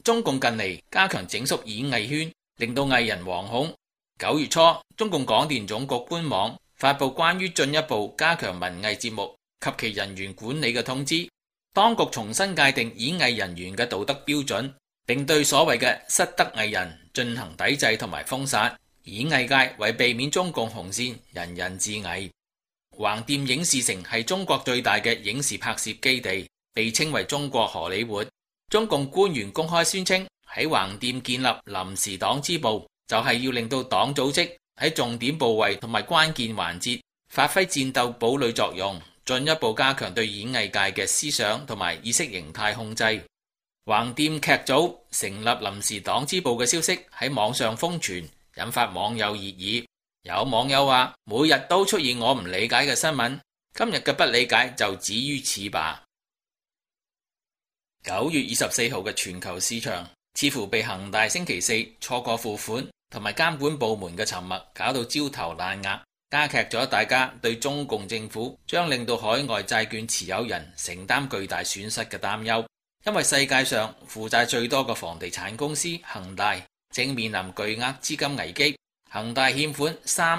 中共近嚟加強整肅演藝圈，令到藝人惶恐。9月初，中共廣電總局官網發布關於進一步加強文藝節目及其人員管理嘅通知，當局重新界定演藝人員嘅道德標準，並對所謂嘅失德藝人進行抵制同埋封殺。演藝界為避免中共紅線，人人自危。橫店影視城係中國最大嘅影視拍攝基地，被稱為中國荷里活。中共官員公開宣稱，喺橫店建立臨時黨支部，就係要令到黨組織喺重點部位同埋關鍵環節發揮戰鬥堡壘作用，進一步加強對演藝界嘅思想同埋意識形態控制。橫店劇組成立臨時黨支部嘅消息喺網上瘋傳，引發網友熱議。有網友話：每日都出現我唔理解嘅新聞，今日嘅不理解就止於此吧。9月24號嘅全球市場似乎被恒大星期四錯過付款同埋監管部門嘅沉默搞到焦頭爛額，加劇咗大家對中共政府將令到海外債券持有人承擔巨大損失嘅擔憂。因為世界上負債最多嘅房地產公司恒大正面臨巨額資金危機，恒大欠款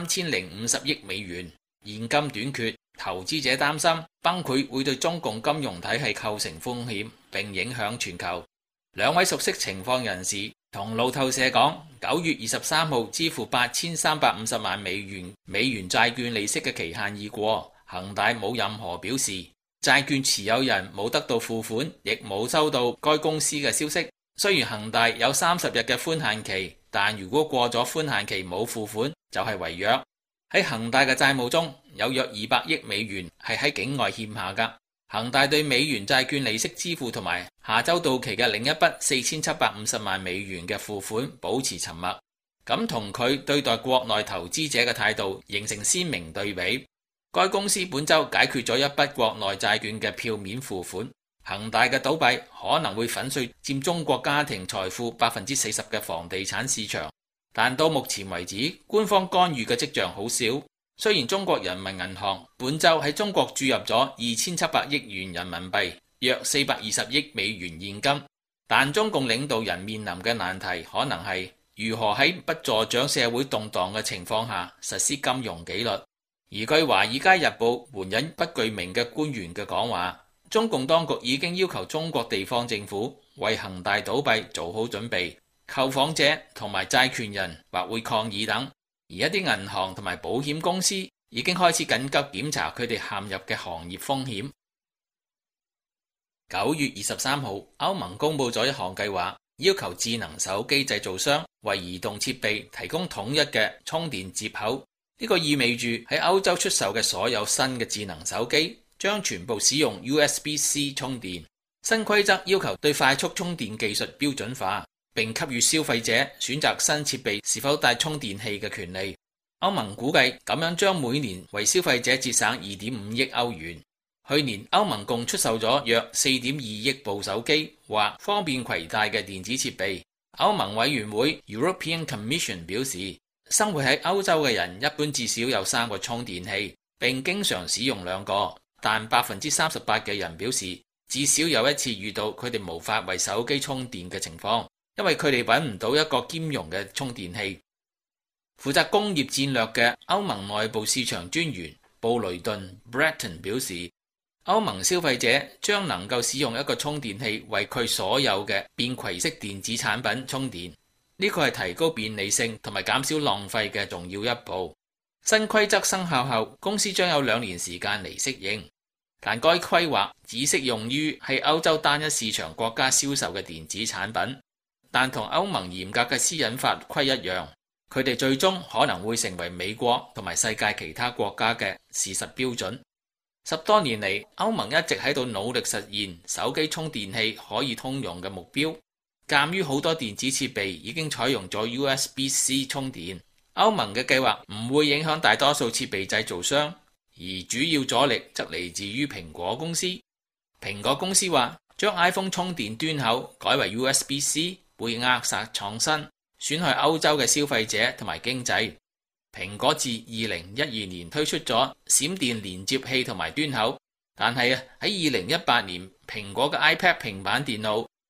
3050億美元，現金短缺，投資者擔心崩潰會對中共金融體系構成風險，並影響全球。兩位熟悉情況人士同路透社講，9月23號支付8350萬美元債券利息嘅期限已過，恒大冇任何表示，債券持有人冇得到付款，亦冇收到該公司嘅消息。雖然恒大有30日嘅寬限期，但如果過咗寬限期冇付款，就係違約。喺恒大嘅債務中有約200億美元係喺境外欠下㗎。恒大對美元債券利息支付同埋下周到期嘅另一筆4750萬美元嘅付款保持沉默，咁同佢對待國內投資者嘅態度形成鮮明對比。該公司本周解決咗一筆國內債券嘅票面付款。恒大嘅倒閉可能會粉碎佔中國家庭財富40%嘅房地產市場，但到目前為止，官方干預嘅跡象好少。雖然中國人民銀行本周喺中國注入咗2700億元人民幣，約420億美元現金，但中共領導人面臨嘅難題可能係如何喺不助長社會動盪嘅情況下實施金融紀律。而據《華爾街日報》援引不具名嘅官員嘅講話，中共當局已經要求中國地方政府為恒大倒閉做好準備，購房者同埋債權人或會抗議等。而一啲銀行同埋保險公司已經開始緊急檢查佢哋陷入嘅行業風險。9月23號，歐盟公布咗一項計劃，要求智能手機製造商為移動設備提供統一嘅充電接口。呢個意味住喺歐洲出售嘅所有新嘅智能手機將全部使用 USB-C 充電。新規則要求對快速充電技術標準化，並給予消費者選擇新設備是否帶充電器嘅權利。歐盟估計咁樣將每年為消費者節省2.5億歐元。去年歐盟共出售咗約4.2億部手機或方便攜帶嘅電子設備。歐盟委員會 European Commission 表示，生活喺歐洲嘅人一般至少有3個充電器，並經常使用2個，但38%嘅人表示至少有一次遇到佢哋無法為手機充電嘅情況，因為佢哋揾唔到一個兼容嘅充電器。負責工業戰略嘅歐盟內部市場專員布雷頓 Breton 表示，歐盟消費者將能夠使用一個充電器為佢所有嘅便攜式電子產品充電。呢個係提高便利性同埋減少浪費嘅重要一步。新規則生效後，公司將有2年時間嚟適應，但該規劃只適用於喺歐洲單一市場國家銷售嘅電子產品。但同歐盟嚴格嘅私隱法規一樣，佢哋最終可能會成為美國同埋世界其他國家嘅事實標準。10多年嚟，歐盟一直喺度努力實現手機充電器可以通用嘅目標。鑑於好多電子設備已經採用咗 USB-C 充電，歐盟嘅計劃唔會影響大多數設備製造商，而主要阻力則嚟自於蘋果公司。蘋果公司話，將 iPhone 充電端口改為 USB-C 會扼殺創新，損害歐洲嘅消費者同埋經濟。蘋果自2012年推出咗閃電連接器同埋端口，但係喺2018年，蘋果嘅 iPad 平板電腦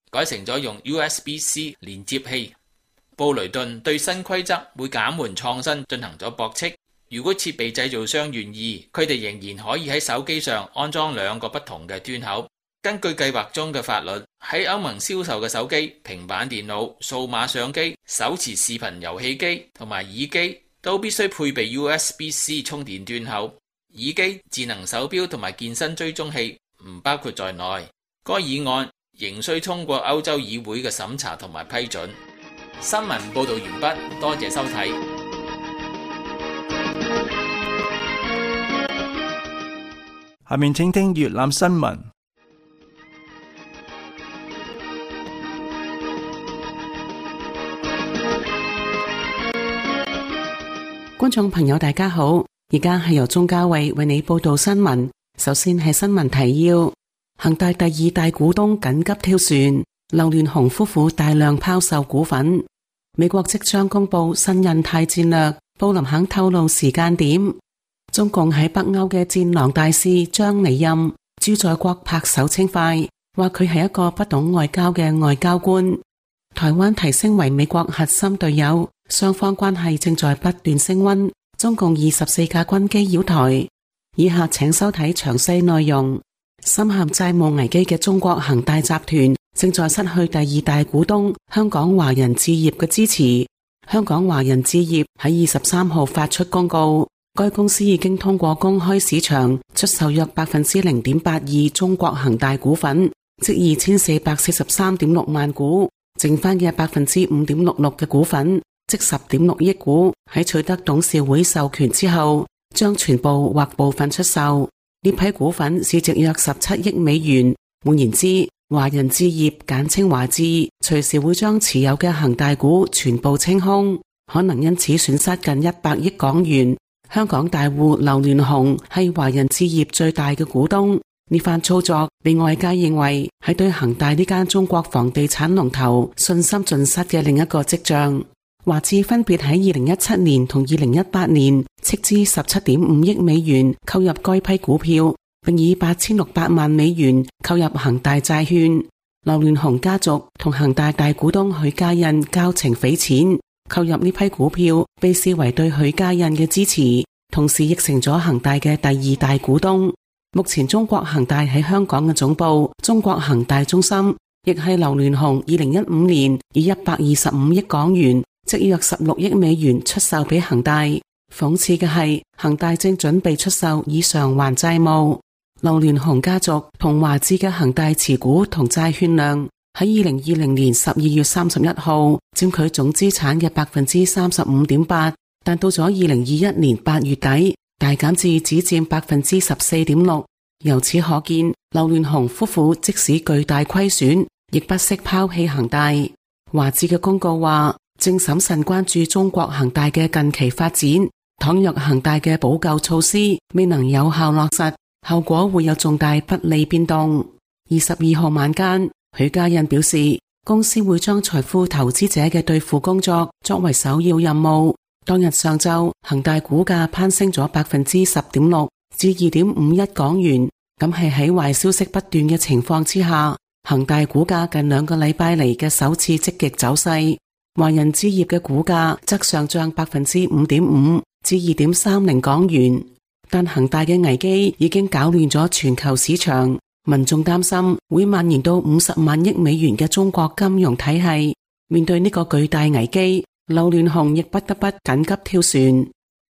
改成咗用 USB-C 連接器。布雷頓對新規則會減緩創新進行咗駁斥。如果設備製造商願意，佢哋仍然可以喺手機上安裝2個不同嘅端口。根據計劃中嘅法律，喺歐盟銷售嘅手機、平板電腦、數碼相機、手持視頻遊戲機同埋耳機都必須配備 USB-C 充電端口。耳機、智能手錶同埋健身追蹤器唔包括在內。該議案仍需通過歐洲議會嘅審查同埋批准。新聞報道完畢，多謝收睇。 下面請聽粵覽新聞。 觀眾朋友大家好，而家係由鍾嘉慧為你報道新聞。首先係新聞提要：恒大第2大股東緊急跳船，劉鑾雄夫婦大量拋售股份。美國即將公布新印太戰略，布林肯透露時間點。中共喺北歐嘅戰狼大使將離任，朱在國拍手稱快，話佢係一個不懂外交嘅外交官。台灣提升為美國核心隊友，雙方關係正在不斷升溫。中共24架軍機擾台。以下請收睇詳細內容。深陷債務危機嘅中國恒大集團正在失去第2大股東香港華人置業嘅支持。香港華人置業喺23號發出公告，該公司已經通過公開市場出售約 0.82% 中國恒大股份，即 2443.6 萬股，剩翻嘅 5.66% 嘅股份，即 10.6 億股，喺取得董事會授權之後，將全部或部分出售。呢批股份市值約17億美元。換言之，華人置業簡稱華置，隨時會將持有嘅恒大股全部清空，可能因此損失近100億港元。香港大戶劉鑾雄係華人置業最大嘅股東。呢番操作被外界認為係對恒大呢間中國房地產龍頭信心盡失嘅另一個跡象。華置分別喺2017年同2018年斥資17.5億美元購入該批股票，並以8600萬美元購入恒大債券。劉鑾雄家族同恒大大股東許家印交情匪淺，購入呢批股票被視為對許家印嘅支持，同時亦成咗恒大嘅第2大股東。目前中國恒大喺香港嘅總部中國恒大中心，亦係劉鑾雄2015年以125億港元，即約16億美元出售俾恒大。諷刺嘅係，恒大正準備出售以償還債務。劉鑾雄家族同華置嘅恒大持股同債券量喺2020年12月31號佔佢總資產嘅 35.8%， 但到咗2021年8月底大減至只佔 14.6%。由此可見，劉鑾雄夫婦即使巨大虧損，亦不惜拋棄恒大。華置嘅公告話，正審慎關注中國恒大嘅近期發展，倘若恒大嘅補救措施未能有效落實，後果會有重大不利變動。22號晚間，許家印表示，公司會將財富投資者嘅兌付工作作為首要任務。當日上晝，恒大股價攀升咗 10.6% 至 2.51 港元，咁係喺壞消息不斷嘅情況之下，恒大股價近2個禮拜嚟嘅首次積極走勢。華人置業嘅股價則上漲 5.5% 至 2.30 港元。但恒大嘅危機已經搞亂咗全球市場，民眾擔心會蔓延到50萬億美元嘅中國金融體系。面對呢個巨大危機，劉鑾雄亦不得不緊急跳船。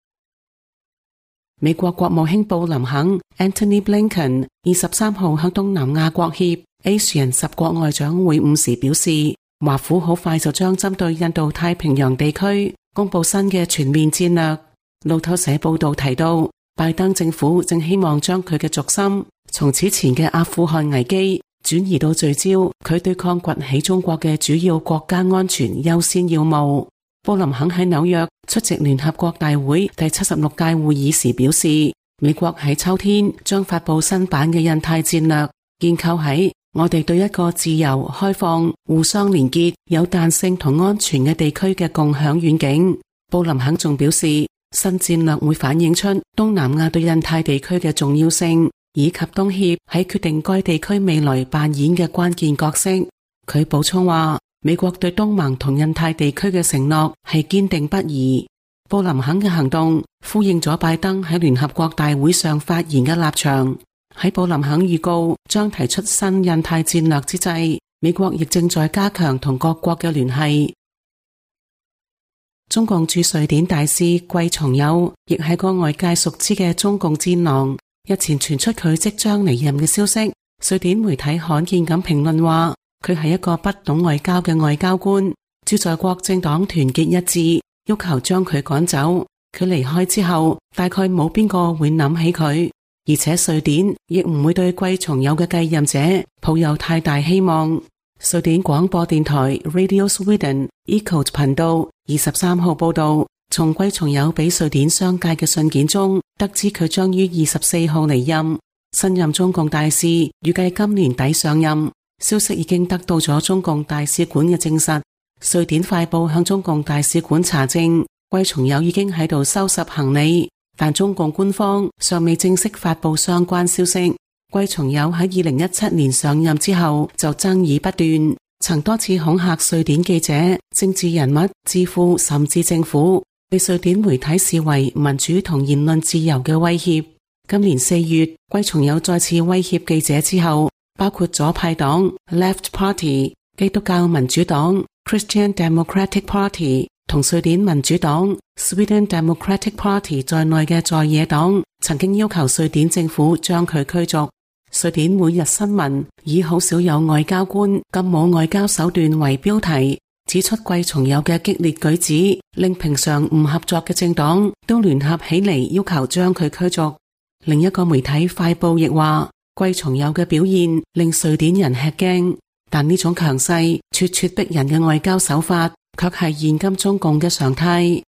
美國國務卿布林肯 Antony Blinken 23號向東南亞國協 ASEAN 10國外長會晤時表示，華府好快就將針對印度太平洋地區公布新嘅全面戰略。路透社報道提到，拜登政府正希望將佢嘅軸心從此前嘅阿富汗危機轉移到聚焦佢對抗崛起中國嘅主要國家安全優先要務。布林肯喺紐約出席聯合國大會第76屆會議時表示，美國喺秋天將發布新版嘅印太戰略，建構喺我哋對一個自由、開放、互相連結、有彈性同安全嘅地區嘅共享遠景。布林肯仲表示，新戰略會反映出東南亞對印太地區嘅重要性，以及東協喺決定該地區未來扮演嘅關鍵角色。 佢補充話，美國對東盟同印太地區嘅承諾係堅定不移。布林肯嘅行動呼應咗拜登喺聯合國大會上發言嘅立場。喺布林肯預告將提出新印太戰略之際，美國亦正在加強同各國嘅聯繫。中共駐瑞典大使季松友亦係個外界熟知嘅中共戰狼。日前傳出佢即將離任嘅消息，瑞典媒體罕見咁評論話，佢係一個不懂外交嘅外交官。駐在國政黨團結一致，要求將佢趕走。佢離開之後，大概冇邊個會諗起佢，而且瑞典亦唔會對季松友嘅繼任者抱有太大希望。瑞典廣播電台 Radio Sweden Echo 頻道23號報道，從季松友俾瑞典商界嘅信件中得知佢將於24號離任，新任中共大使預計今年底上任。消息已經得到咗中共大使館嘅證實。瑞典快報向中共大使館查證，季松友已經喺度收拾行李，但中共官方尚未正式發佈相關消息。季松友喺2017年上任之後就爭議不斷，曾多次恐嚇瑞典記者、政治人物、智庫甚至政府，被瑞典媒體視為民主同言論自由嘅威脅。今年4月，季松友再次威脅記者之後，包括左派黨 Left Party、基督教民主黨 Christian Democratic Party 同瑞典民主黨 Sweden Democratic Party 在內嘅在野黨曾經要求瑞典政府將佢驅逐。瑞典每日新聞以好少有外交官咁冇外交手段為標題，指出季松友嘅激烈舉止令平常唔合作嘅政黨都聯合起嚟要求將佢驅逐。另一個媒體快報亦話，季松友嘅表現令瑞典人吃驚，但呢種強勢、咄咄逼人嘅外交手法卻係現今中共嘅常態。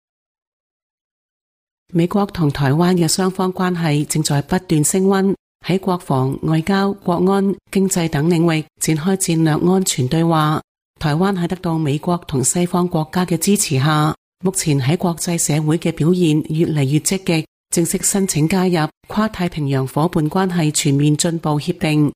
美國同台灣嘅雙方關係正在不斷升溫，喺國防、外交、國安、經濟等領域展開戰略安全對話。台灣喺得到美國同西方國家嘅支持下，目前喺國際社會嘅表現越嚟越積極，正式申請加入跨太平洋夥伴關係全面進步協定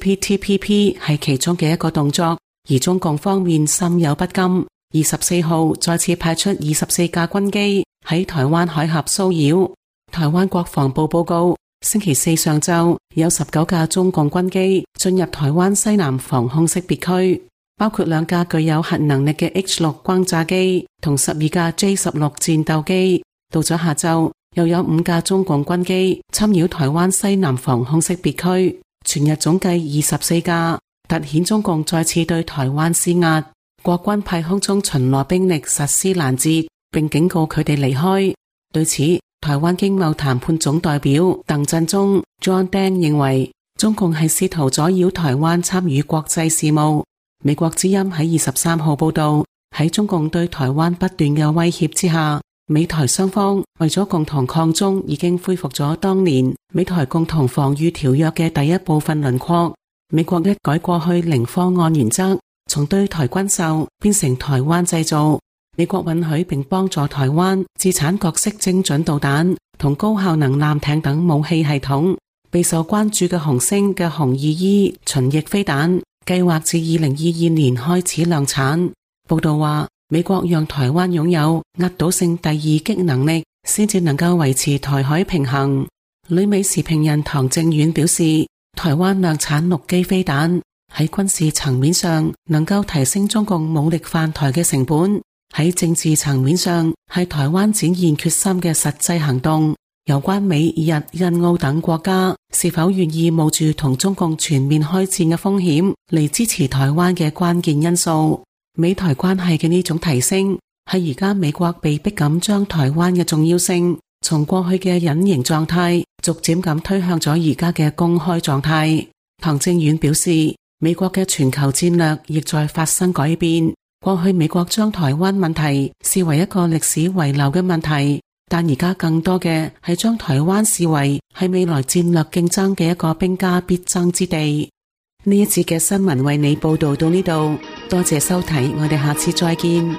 CPTPP 係其中嘅一個動作，而中共方面心有不甘，24號再次派出24架軍機喺台灣海峽騷擾。台灣國防部報告，星期四上晝有19架中共軍機進入台灣西南防空識別區，包括2架具有核能力嘅 H6 轟炸機同12架 J16 戰鬥機。到咗下晝，又有5架中共軍機侵擾台灣西南防空識別區，全日總計24架，凸顯中共再次對台灣施壓。國軍派空中巡邏兵力實施攔截，並警告佢哋離開。對此，台灣經貿談判總代表鄧振中 John Dan 認為，中共係試圖阻擾台灣參與國際事務。美國之音喺23號報道，喺中共對台灣不斷嘅威脅之下，美台雙方為咗共同抗中，已經恢復咗當年美台共同防禦條約嘅第一部分輪廓。美國一改過去零方案原則，從對台軍售變成台灣製造。美國允許並幫助台灣自產各式精準導彈同高效能艦艇等武器系統。備受關注嘅紅星嘅紅2E巡弋飛彈計劃自2022年開始量產。報道話，美國讓台灣擁有壓倒性第二擊能力，先至能夠維持台海平衡。旅美時評人唐正遠表示，台灣量產陸基飛彈喺軍事層面上能夠提升中共武力犯台嘅成本。喺政治層面上，係台灣展現決心嘅實際行動。有關美、日、印、澳等國家是否願意冒住同中共全面開戰嘅風險嚟支持台灣嘅關鍵因素。美台關係嘅呢種提升，係而家美國被迫咁將台灣嘅重要性從過去嘅隱形狀態，逐漸咁推向咗而家嘅公開狀態。唐正遠表示，美國嘅全球戰略亦在發生改變。過去美國將台灣問題視為一個歷史遺留嘅問題，但而家更多嘅係將台灣視為係未來戰略競爭嘅一個兵家必爭之地。呢一節嘅新聞為你報道到呢度，多謝收睇，我哋下次再見。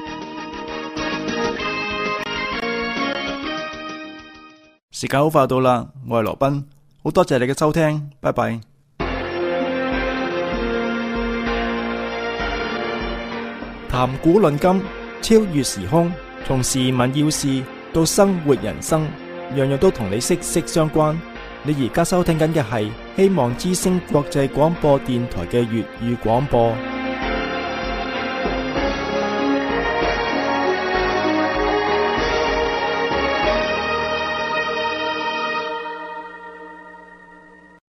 時間好快到啦，我係羅賓，好多謝你嘅收聽，拜拜。 談古論今，超越時空，從時聞要事到生活人生，樣樣都同你息息相關。你而家收聽緊嘅係希望之聲國際廣播電台嘅粵語廣播。